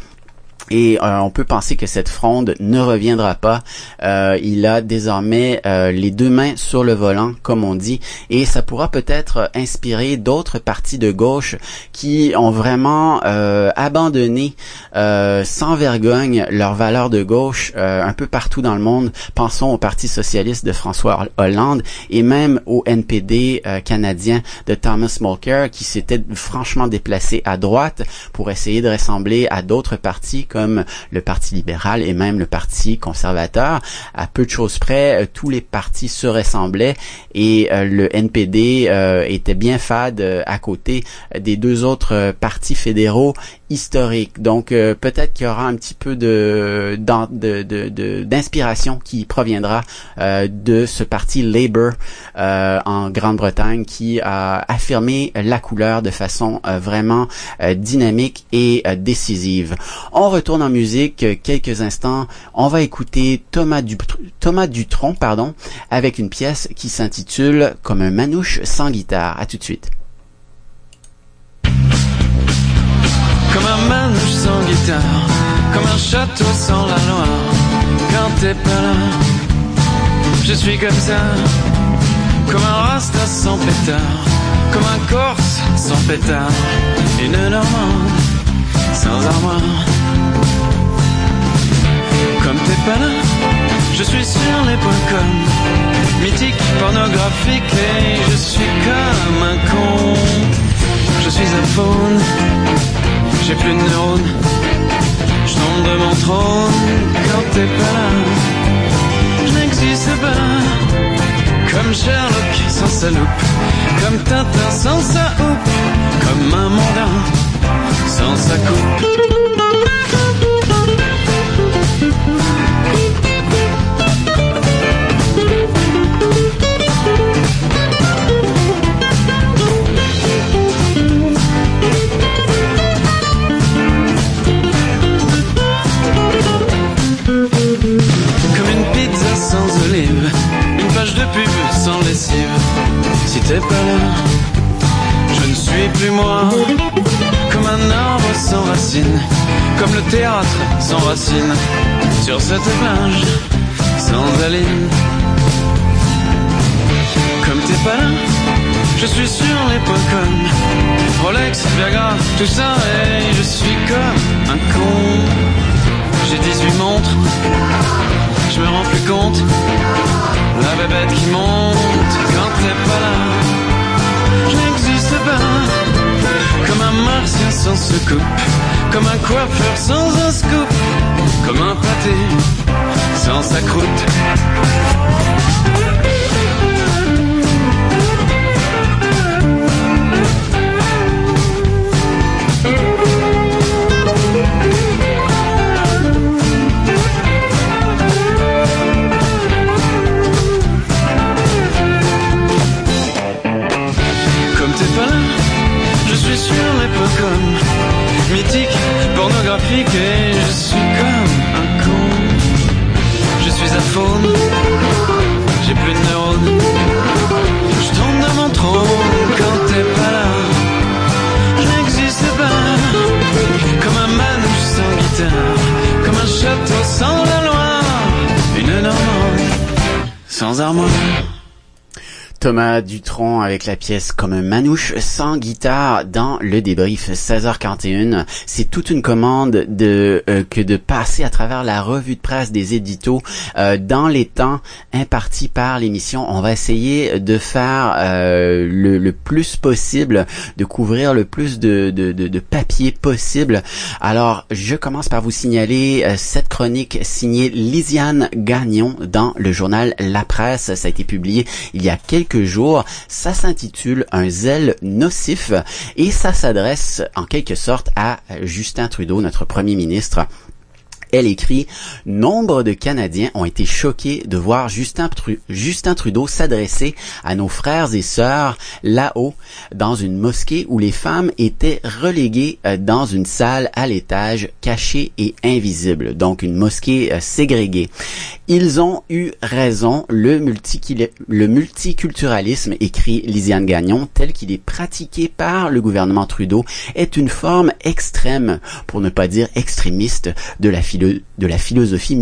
Et euh, on peut penser que cette fronde ne reviendra pas. Euh, il a désormais euh, les deux mains sur le volant, comme on dit, et ça pourra peut-être inspirer d'autres partis de gauche qui ont vraiment euh, abandonné euh, sans vergogne leurs valeurs de gauche euh, un peu partout dans le monde. Pensons au Parti socialiste de François Hollande et même au N P D euh, canadien de Thomas Mulcair qui s'était franchement déplacé à droite pour essayer de ressembler à d'autres partis comme le Parti libéral et même le Parti conservateur. À peu de choses près, euh, tous les partis se ressemblaient et euh, le N P D euh, était bien fade euh, à côté des deux autres euh, partis fédéraux historiques. Donc euh, peut-être qu'il y aura un petit peu de, de, de, de d'inspiration qui proviendra euh, de ce parti Labour euh, en Grande-Bretagne qui a affirmé la couleur de façon euh, vraiment euh, dynamique et euh, décisive. On retourne en musique quelques instants. On va écouter Thomas, Dutr- Thomas Dutronc pardon, avec une pièce qui s'intitule Comme un manouche sans guitare. À tout de suite. comme un manouche sans guitare, comme un château sans la Loire. Quand t'es pas là, je suis comme ça, comme un rasta sans pétard, comme un corse sans pétard, une normande sans armoire. Comme t'es pas là, je suis sur les points com, mythique, pornographique, et je suis comme un con. Je suis un faune, j'ai plus de neurones, je tombe de mon trône. Quand t'es pas là, je n'existe pas. Comme Sherlock sans sa loupe, comme Tintin sans sa houppe, comme un mondain sans sa coupe. Sans olive, une page de pub sans lessive. Si t'es pas là, je ne suis plus moi. Comme un arbre sans racines, comme le théâtre sans racines, sur cette plage sans aline. Comme t'es pas là, je suis sur les points com, Rolex, Viagra, tout ça, et je suis comme un con. J'ai dix-huit montres, je me rends plus compte, la bébête qui monte. Quand t'es pas là, je n'existe pas. Comme un martien sans soucoupe, comme un coiffeur sans un scoop, comme un pâté sans sa croûte. Je suis sur les points com, mythique, pornographique, et je suis comme un con. Je suis un faune, j'ai plus de neurones, je tombe de mon trône. Quand t'es pas là, je n'existe pas. Comme un manouche sans guitare, comme un château sans la Loire, une normande sans armoire. Thomas Dutronc avec la pièce Comme un manouche sans guitare dans le débrief seize heures quarante et un. C'est toute une commande de euh, que de passer à travers la revue de presse des éditos euh, dans les temps impartis par l'émission. On va essayer de faire euh, le, le plus possible, de couvrir le plus de, de, de, de papier possible. Alors, je commence par vous signaler euh, cette chronique signée Lisiane Gagnon dans le journal La Presse. Ça a été publié il y a quelques jours. Ça s'intitule Un zèle nocif et ça s'adresse en quelque sorte à Justin Trudeau, notre premier ministre. Elle écrit « Nombre de Canadiens ont été choqués de voir Justin, Tru- Justin Trudeau s'adresser à nos frères et sœurs là-haut dans une mosquée où les femmes étaient reléguées dans une salle à l'étage cachée et invisible, donc une mosquée euh, ségrégée. Ils ont eu raison, le, multi- le multiculturalisme, écrit Lisiane Gagnon, tel qu'il est pratiqué par le gouvernement Trudeau, est une forme extrême, pour ne pas dire extrémiste, de la philosophie de la philosophie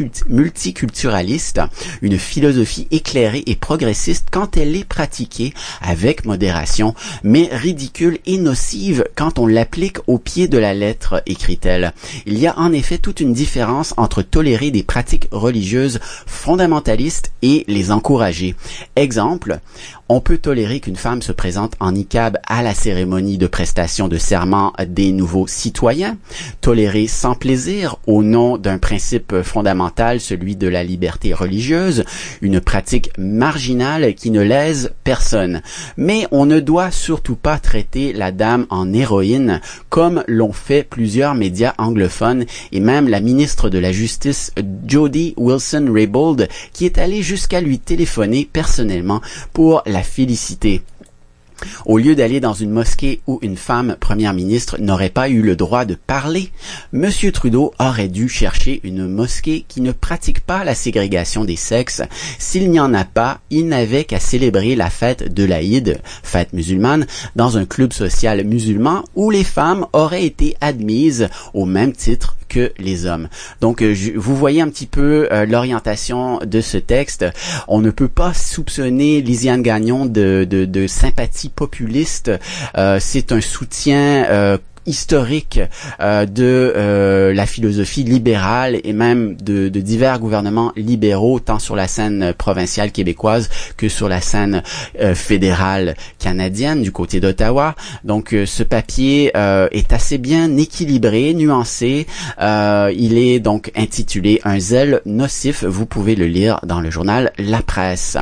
multiculturaliste, une philosophie éclairée et progressiste quand elle est pratiquée avec modération, mais ridicule et nocive quand on l'applique au pied de la lettre, écrit-elle. Il y a en effet toute une différence entre tolérer des pratiques religieuses fondamentalistes et les encourager. Exemple, on peut tolérer qu'une femme se présente en niqab à la cérémonie de prestation de serment des nouveaux citoyens, tolérer sans plaisir, au nom d'un principe fondamental, celui de la liberté religieuse, une pratique marginale qui ne lèse personne. Mais on ne doit surtout pas traiter la dame en héroïne, comme l'ont fait plusieurs médias anglophones et même la ministre de la Justice, Jody Wilson-Raybould, qui est allée jusqu'à lui téléphoner personnellement pour la féliciter. Au lieu d'aller dans une mosquée où une femme première ministre n'aurait pas eu le droit de parler, Monsieur Trudeau aurait dû chercher une mosquée qui ne pratique pas la ségrégation des sexes. S'il n'y en a pas, il n'avait qu'à célébrer la fête de l'Aïd, fête musulmane, dans un club social musulman où les femmes auraient été admises au même titre que les hommes. Donc, je, vous voyez un petit peu euh, l'orientation de ce texte. On ne peut pas soupçonner Lisiane Gagnon de, de, de sympathie populiste. Euh, c'est un soutien euh, historique euh, de euh, la philosophie libérale et même de, de divers gouvernements libéraux, tant sur la scène provinciale québécoise que sur la scène euh, fédérale canadienne du côté d'Ottawa. Donc euh, ce papier euh, est assez bien équilibré, nuancé. Euh, il est donc intitulé « Un zèle nocif ». Vous pouvez le lire dans le journal La Presse.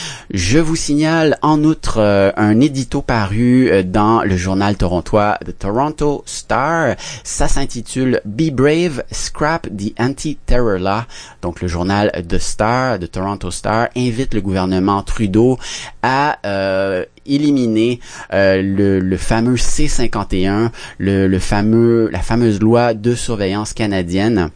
Je vous signale en outre euh, un édito paru euh, dans le journal torontois The Toronto Star. Ça s'intitule Be Brave, Scrap the Anti-Terror Law. Donc le journal The Star, The Toronto Star, invite le gouvernement Trudeau à euh, éliminer euh, le, le fameux C cinquante et un, le, le fameux, la fameuse loi de surveillance canadienne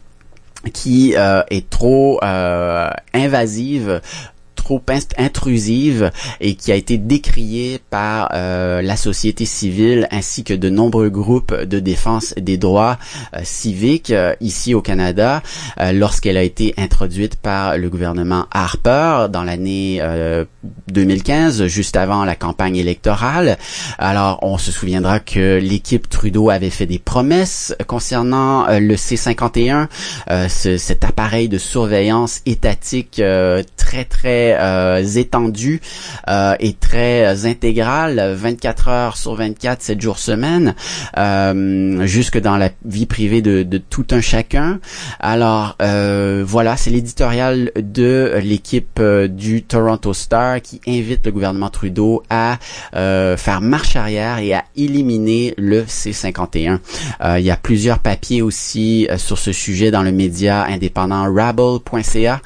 qui euh, est trop euh, invasive, trop intrusive et qui a été décriée par euh, la société civile ainsi que de nombreux groupes de défense des droits euh, civiques euh, ici au Canada euh, lorsqu'elle a été introduite par le gouvernement Harper dans l'année euh, deux mille quinze, juste avant la campagne électorale. Alors, on se souviendra que l'équipe Trudeau avait fait des promesses concernant euh, le C cinquante et un, euh, ce, cet appareil de surveillance étatique euh, très très Euh, étendu euh, et très intégral, vingt-quatre heures sur vingt-quatre, sept jours semaine, euh, jusque dans la vie privée de, de tout un chacun. Alors euh, voilà, c'est l'éditorial de l'équipe euh, du Toronto Star qui invite le gouvernement Trudeau à euh, faire marche arrière et à éliminer le C cinquante et un. Euh, il y a plusieurs papiers aussi euh, sur ce sujet dans le média indépendant rabble point c a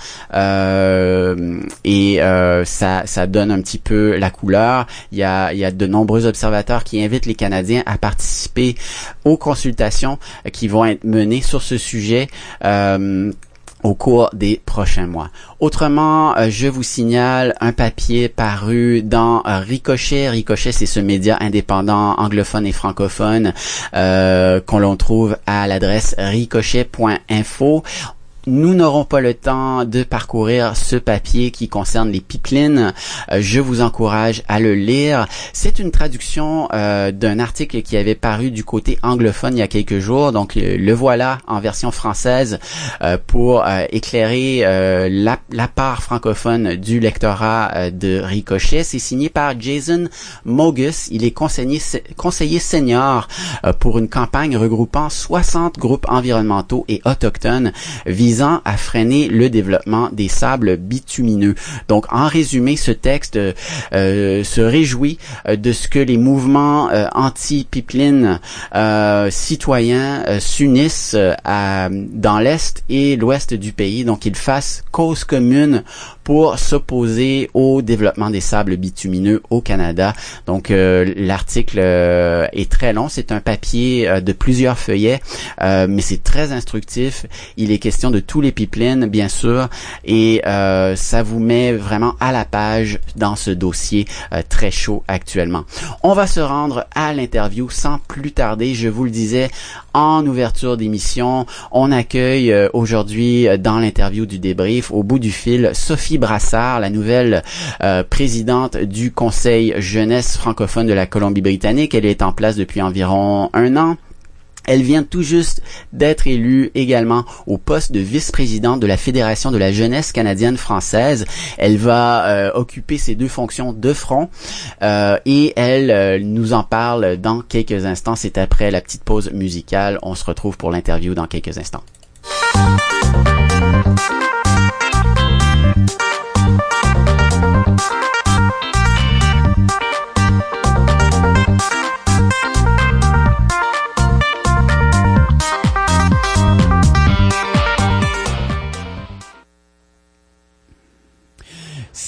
euh, et Et euh, ça, ça donne un petit peu la couleur. Il y a, il y a de nombreux observateurs qui invitent les Canadiens à participer aux consultations qui vont être menées sur ce sujet euh, au cours des prochains mois. Autrement, euh, je vous signale un papier paru dans euh, Ricochet. Ricochet, c'est ce média indépendant anglophone et francophone euh, qu'on l'on trouve à l'adresse ricochet point info. Nous n'aurons pas le temps de parcourir ce papier qui concerne les pipelines. Euh, je vous encourage à le lire. C'est une traduction euh, d'un article qui avait paru du côté anglophone il y a quelques jours. Donc, euh, le voilà en version française euh, pour euh, éclairer euh, la, la part francophone du lectorat euh, de Ricochet. C'est signé par Jason Mogus. Il est conseiller, conseiller senior euh, pour une campagne regroupant soixante groupes environnementaux et autochtones visant à freiner le développement des sables bitumineux. Donc, en résumé, ce texte euh, se réjouit euh, de ce que les mouvements euh, anti-pipeline euh, citoyens euh, s'unissent euh, à, dans l'Est et l'Ouest du pays. Donc, ils fassent cause commune pour s'opposer au développement des sables bitumineux au Canada. Donc, euh, l'article euh, est très long. C'est un papier euh, de plusieurs feuillets, euh, mais c'est très instructif. Il est question de tous les pipelines, bien sûr, et euh, ça vous met vraiment à la page dans ce dossier euh, très chaud actuellement. On va se rendre à l'interview sans plus tarder. Je vous le disais en ouverture d'émission, on accueille euh, aujourd'hui euh, dans l'interview du débrief, au bout du fil, Sophie Brassard, la nouvelle euh, présidente du Conseil jeunesse francophone de la Colombie-Britannique. Elle est en place depuis environ un an. Elle vient tout juste d'être élue également au poste de vice-présidente de la Fédération de la jeunesse canadienne-française. Elle va euh, occuper ces deux fonctions de front euh, et elle euh, nous en parle dans quelques instants. C'est après la petite pause musicale. On se retrouve pour l'interview dans quelques instants.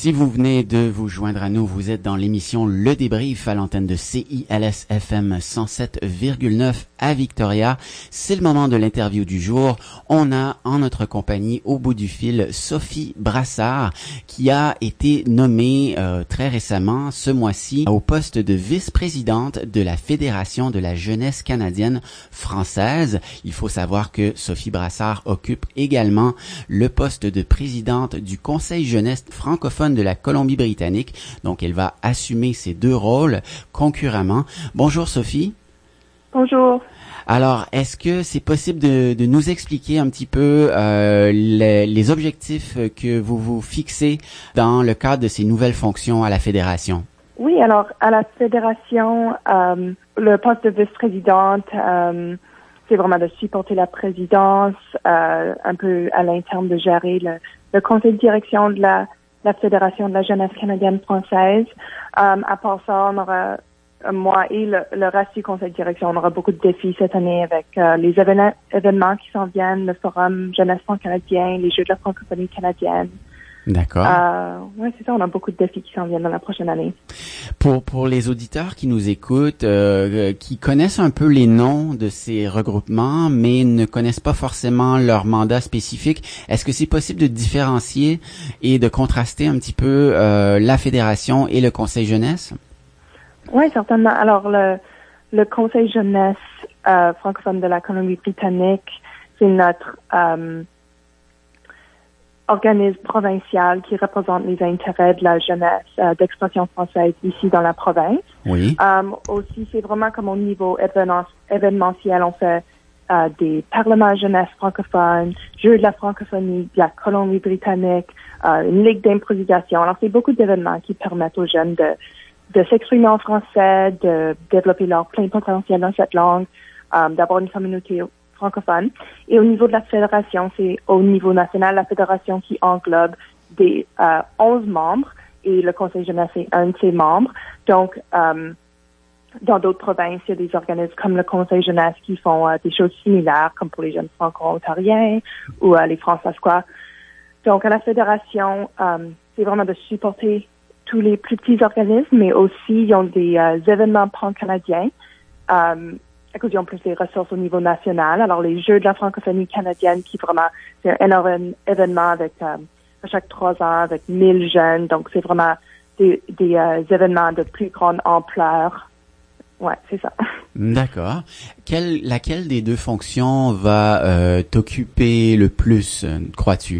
Si vous venez de vous joindre à nous, vous êtes dans l'émission Le Débrief à l'antenne de C I L S F M cent sept virgule neuf à Victoria. C'est le moment de l'interview du jour. On a en notre compagnie, au bout du fil, Sophie Brassard, qui a été nommée euh, très récemment, ce mois-ci, au poste de vice-présidente de la Fédération de la jeunesse canadienne française. Il faut savoir que Sophie Brassard occupe également le poste de présidente du Conseil jeunesse francophone de la Colombie-Britannique. Donc, elle va assumer ces deux rôles concurremment. Bonjour Sophie. Bonjour. Alors, est-ce que c'est possible de, de nous expliquer un petit peu euh, les, les objectifs que vous vous fixez dans le cadre de ces nouvelles fonctions à la Fédération? Oui, alors à la Fédération, euh, le poste de vice-présidente, euh, c'est vraiment de supporter la présidence, euh, un peu à l'interne de gérer le, le conseil de direction de la, la Fédération de la jeunesse canadienne française. Euh, à part ça, on aura, moi et le, le reste du conseil de direction, on aura beaucoup de défis cette année avec euh, les événements, événements qui s'en viennent, le forum jeunesse franco-canadien, les Jeux de la francophonie canadienne. D'accord. Euh, oui, c'est ça, on a beaucoup de défis qui s'en viennent dans la prochaine année. Pour pour les auditeurs qui nous écoutent, euh, qui connaissent un peu les noms de ces regroupements, mais ne connaissent pas forcément leur mandat spécifique, est-ce que c'est possible de différencier et de contraster un petit peu euh, la Fédération et le Conseil jeunesse? Oui, certainement. Alors, le, le Conseil jeunesse euh, francophone de la Colombie-Britannique, c'est notre euh, organisme provincial qui représente les intérêts de la jeunesse euh, d'expression française ici dans la province. Oui. Euh, aussi, c'est vraiment comme au niveau événement, événementiel, on fait euh, des parlements jeunesse francophones, Jeux de la francophonie de la Colombie-Britannique, euh, une ligue d'improvisation. Alors, c'est beaucoup d'événements qui permettent aux jeunes de de s'exprimer en français, de développer leur plein potentiel dans cette langue, euh, d'avoir une communauté francophone. Et au niveau de la fédération, c'est au niveau national, la fédération qui englobe des euh, onze membres et le Conseil jeunesse est un de ses membres. Donc, euh, dans d'autres provinces, il y a des organismes comme le Conseil jeunesse qui font euh, des choses similaires, comme pour les jeunes franco-ontariens ou euh, les François. Donc, à la fédération, euh, c'est vraiment de supporter tous les plus petits organismes, mais aussi ils ont des euh, événements pan-canadiens. Euh, à cause ils ont plus des ressources au niveau national. Alors les Jeux de la francophonie canadienne, qui vraiment c'est un énorme événement avec euh, à chaque trois ans avec mille jeunes. Donc c'est vraiment des, des euh, événements de plus grande ampleur. Ouais, c'est ça. D'accord. Quelle, laquelle des deux fonctions va euh, t'occuper le plus, crois-tu?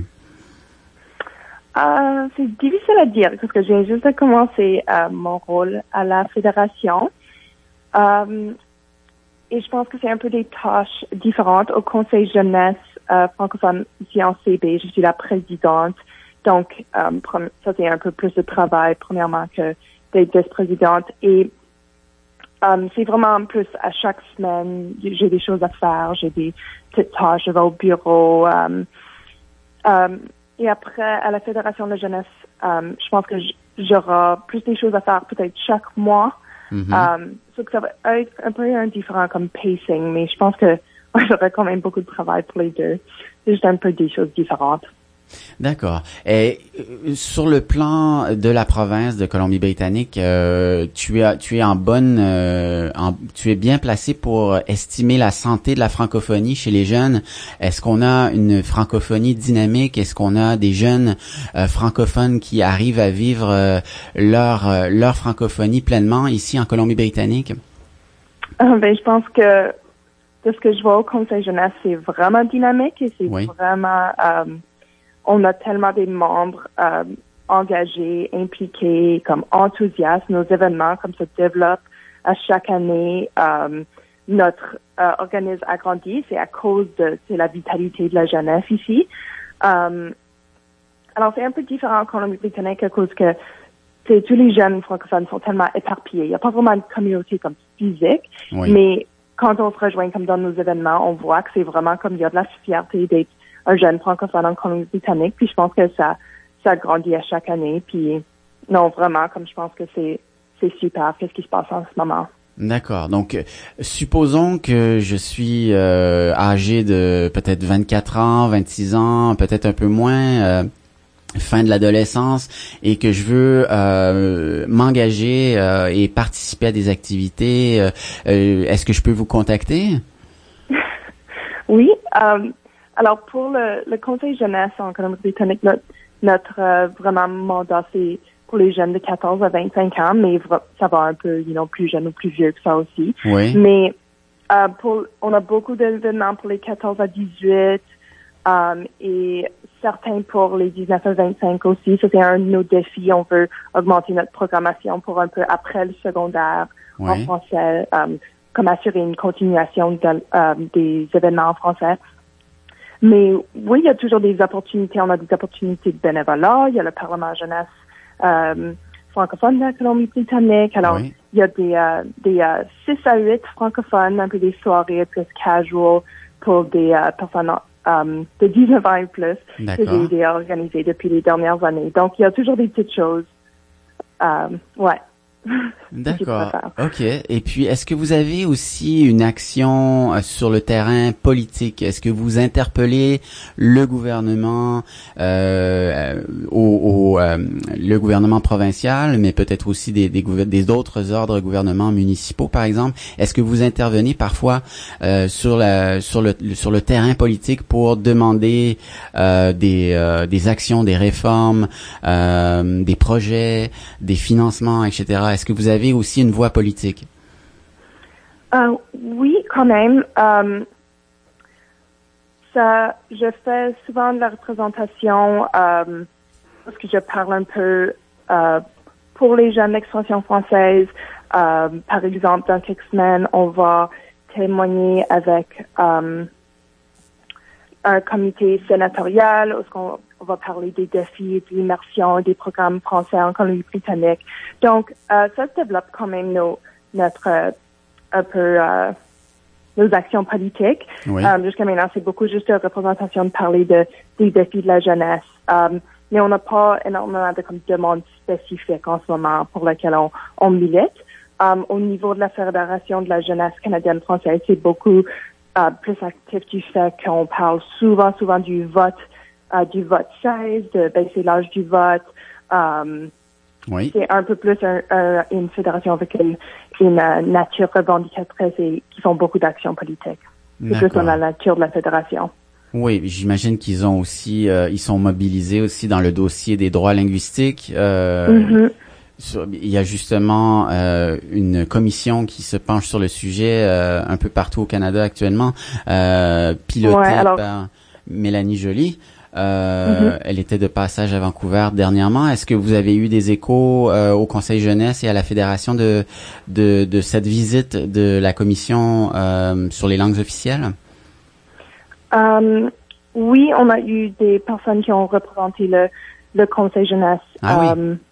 Euh, c'est difficile à dire parce que j'ai juste commencé euh, mon rôle à la fédération. Euh, et je pense que c'est un peu des tâches différentes. Au Conseil jeunesse euh, francophone ici en C B, je suis la présidente. Donc, euh, ça c'est un peu plus de travail, premièrement, que d'être vice-présidente. Et euh, c'est vraiment plus à chaque semaine, j'ai des choses à faire, j'ai des petites tâches, je vais au bureau. Euh, euh, Et après, à la Fédération de la jeunesse, euh, je pense que j'aurai plus des choses à faire peut-être chaque mois. Mm-hmm. Euh, so que ça va être un peu indifférent comme pacing, mais je pense que j'aurai quand même beaucoup de travail pour les deux. C'est juste un peu des choses différentes. D'accord. Et euh, sur le plan de la province de Colombie-Britannique, euh, tu es tu es en bonne, euh, en, tu es bien placé pour estimer la santé de la francophonie chez les jeunes. Est-ce qu'on a une francophonie dynamique? Est-ce qu'on a des jeunes euh, francophones qui arrivent à vivre euh, leur euh, leur francophonie pleinement ici en Colombie-Britannique? Euh, ben, je pense que de ce que je vois au Conseil jeunesse, c'est vraiment dynamique et c'est oui. vraiment euh, on a tellement des membres euh, engagés, impliqués, comme enthousiastes. Nos événements comme se développent à chaque année. Euh, notre euh, organisme agrandit, c'est à cause de c'est la vitalité de la jeunesse ici. Euh, alors c'est un peu différent en Colombie-Britannique à cause que tous les jeunes francophones sont tellement éparpillés. Il n'y a pas vraiment une communauté comme physique, oui. mais quand on se rejoint comme dans nos événements, on voit que c'est vraiment comme il y a de la fierté d'être un jeune francophone en Colombie-Britannique, puis je pense que ça, ça grandit à chaque année, puis non, vraiment, comme je pense que c'est, c'est super, qu'est-ce qui se passe en ce moment. D'accord. Donc, euh, supposons que je suis euh, âgé de peut-être vingt-quatre ans, vingt-six ans, peut-être un peu moins. Euh, fin de l'adolescence et que je veux euh, m'engager euh, et participer à des activités, euh, euh, est-ce que je peux vous contacter? Oui. Euh, alors, pour le, le Conseil jeunesse en Colombie-Britannique, notre, notre euh, vraiment mandat, c'est pour les jeunes de quatorze à vingt-cinq ans, mais ça va un peu, you know, plus jeunes ou plus vieux que ça aussi. Oui. Mais euh, pour, on a beaucoup d'événements pour les quatorze à dix-huit euh, et certains pour les dix-neuf à vingt-cinq aussi. Ça, c'est un de nos défis. On veut augmenter notre programmation pour un peu après le secondaire oui. en français, euh, comme assurer une continuation de, euh, des événements en français. Mais oui, il y a toujours des opportunités. On a des opportunités de bénévolat. Il y a le Parlement jeunesse euh, francophone de la Colombie-Britannique. Alors, oui. il y a des, euh, des euh, six à huit francophones, un peu des soirées plus casual pour des euh, personnes um, de dix-neuf ans et plus que j'ai aidé à organiser depuis les dernières années. Donc, il y a toujours des petites choses. Um, ouais. D'accord. OK. Et puis, est-ce que vous avez aussi une action euh, sur le terrain politique? Est-ce que vous interpellez le gouvernement, euh, au, au euh, le gouvernement provincial, mais peut-être aussi des, des, des autres ordres gouvernements municipaux, par exemple? Est-ce que vous intervenez parfois euh, sur la sur le sur le terrain politique pour demander euh, des euh, des actions, des réformes, euh, des projets, des financements, et cetera? Est-ce que vous avez aussi une voix politique? Euh, oui, quand même. Euh, ça, je fais souvent de la représentation euh, parce que je parle un peu euh, pour les jeunes d'extension française. Euh, par exemple, dans quelques semaines, on va témoigner avec euh, un comité sénatorial où on, on va parler des défis, de l'immersion, des programmes français en Colombie-Britannique. Donc, euh, ça se développe quand même nos, notre, euh, un peu, euh, nos actions politiques. Oui. Euh, jusqu'à maintenant, c'est beaucoup juste de représentation de parler de, des défis de la jeunesse. Euh, mais on n'a pas énormément de comme, demandes spécifiques en ce moment pour lesquelles on, on milite. Um, au niveau de la Fédération de la jeunesse canadienne-française, c'est beaucoup uh, plus actif du fait qu'on parle souvent, souvent du vote, uh, du vote seize, de baisser l'âge du vote. Um, oui. C'est un peu plus un, un, une fédération avec une, une uh, nature revendicatrice et qui font beaucoup d'actions politiques. C'est plus dans la nature de la fédération. Oui, j'imagine qu'ils ont aussi, euh, ils sont mobilisés aussi dans le dossier des droits linguistiques. Euh, mm-hmm. Sur, il y a justement euh, une commission qui se penche sur le sujet euh, un peu partout au Canada actuellement, euh, pilotée ouais, alors... par Mélanie Joly. Euh, mm-hmm. Elle était de passage à Vancouver dernièrement. Est-ce que vous avez eu des échos euh, au Conseil jeunesse et à la Fédération de de, de cette visite de la commission euh, sur les langues officielles? Um, oui, on a eu des personnes qui ont représenté le, le Conseil jeunesse. Ah um, oui.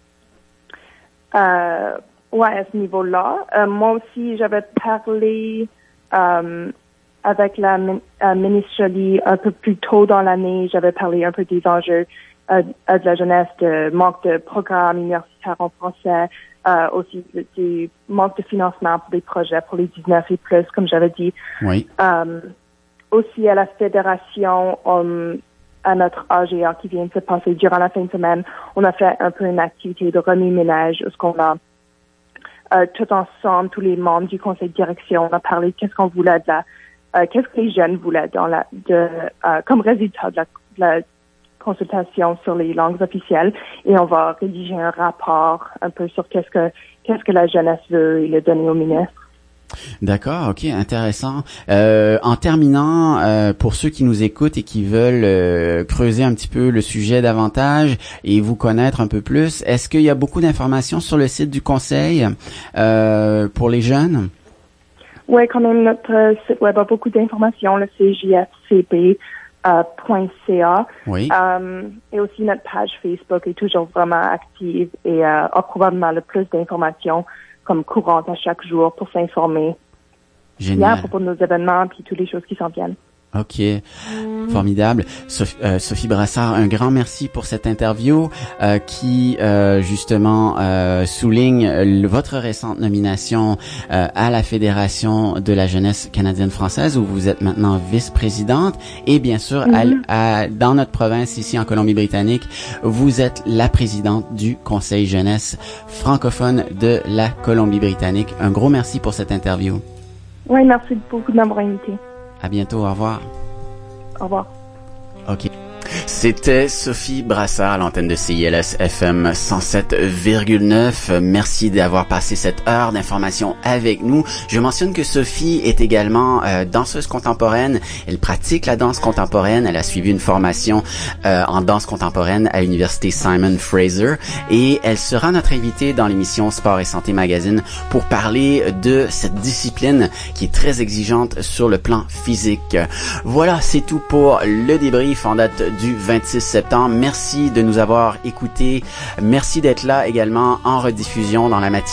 Euh, ouais, à ce niveau-là. Euh, moi aussi, j'avais parlé euh, avec la euh, ministre Joly un peu plus tôt dans l'année. J'avais parlé un peu des enjeux euh, de la jeunesse, de manque de programmes universitaires en français, euh, aussi du, du manque de financement pour des projets pour les dix-neuf et plus, comme j'avais dit. Oui. Euh, aussi à la fédération, on, à notre A G A qui vient de se passer durant la fin de semaine, on a fait un peu une activité de remue-ménage où ce qu'on a euh, tout ensemble, tous les membres du conseil de direction, on a parlé de qu'est-ce qu'on voulait de la, euh, qu'est-ce que les jeunes voulaient dans la, de, euh, comme résultat de la, de la consultation sur les langues officielles, et on va rédiger un rapport un peu sur qu'est-ce que qu'est-ce que la jeunesse veut et le donner au ministre. D'accord, ok, intéressant. Euh, en terminant, euh, pour ceux qui nous écoutent et qui veulent euh, creuser un petit peu le sujet davantage et vous connaître un peu plus, est-ce qu'il y a beaucoup d'informations sur le site du Conseil euh, pour les jeunes? Oui, quand même, notre site web a beaucoup d'informations, le c j f c b point c a. Oui. Um, et aussi notre page Facebook est toujours vraiment active et euh, a probablement le plus d'informations comme courantes à chaque jour pour s'informer. Génial. À propos de nos événements puis toutes les choses qui s'en viennent. OK. Formidable. Sophie, euh, Sophie Brassard, un grand merci pour cette interview euh, qui, euh, justement, euh, souligne le, votre récente nomination euh, à la Fédération de la jeunesse canadienne-française où vous êtes maintenant vice-présidente et bien sûr, mm-hmm. à, à, dans notre province, ici en Colombie-Britannique, vous êtes la présidente du Conseil jeunesse francophone de la Colombie-Britannique. Un gros merci pour cette interview. Oui, merci beaucoup de m'avoir invité. À bientôt, au revoir. Au revoir. OK. C'était Sophie Brassard à l'antenne de C I L S F M cent sept virgule neuf. Merci d'avoir passé cette heure d'information avec nous. Je mentionne que Sophie est également euh, danseuse contemporaine. Elle pratique la danse contemporaine. Elle a suivi une formation euh, en danse contemporaine à l'université Simon Fraser et elle sera notre invitée dans l'émission Sport et Santé Magazine pour parler de cette discipline qui est très exigeante sur le plan physique. Voilà, c'est tout pour le débrief en date du vingt-six septembre. Merci de nous avoir écoutés. Merci d'être là également en rediffusion dans la matinée.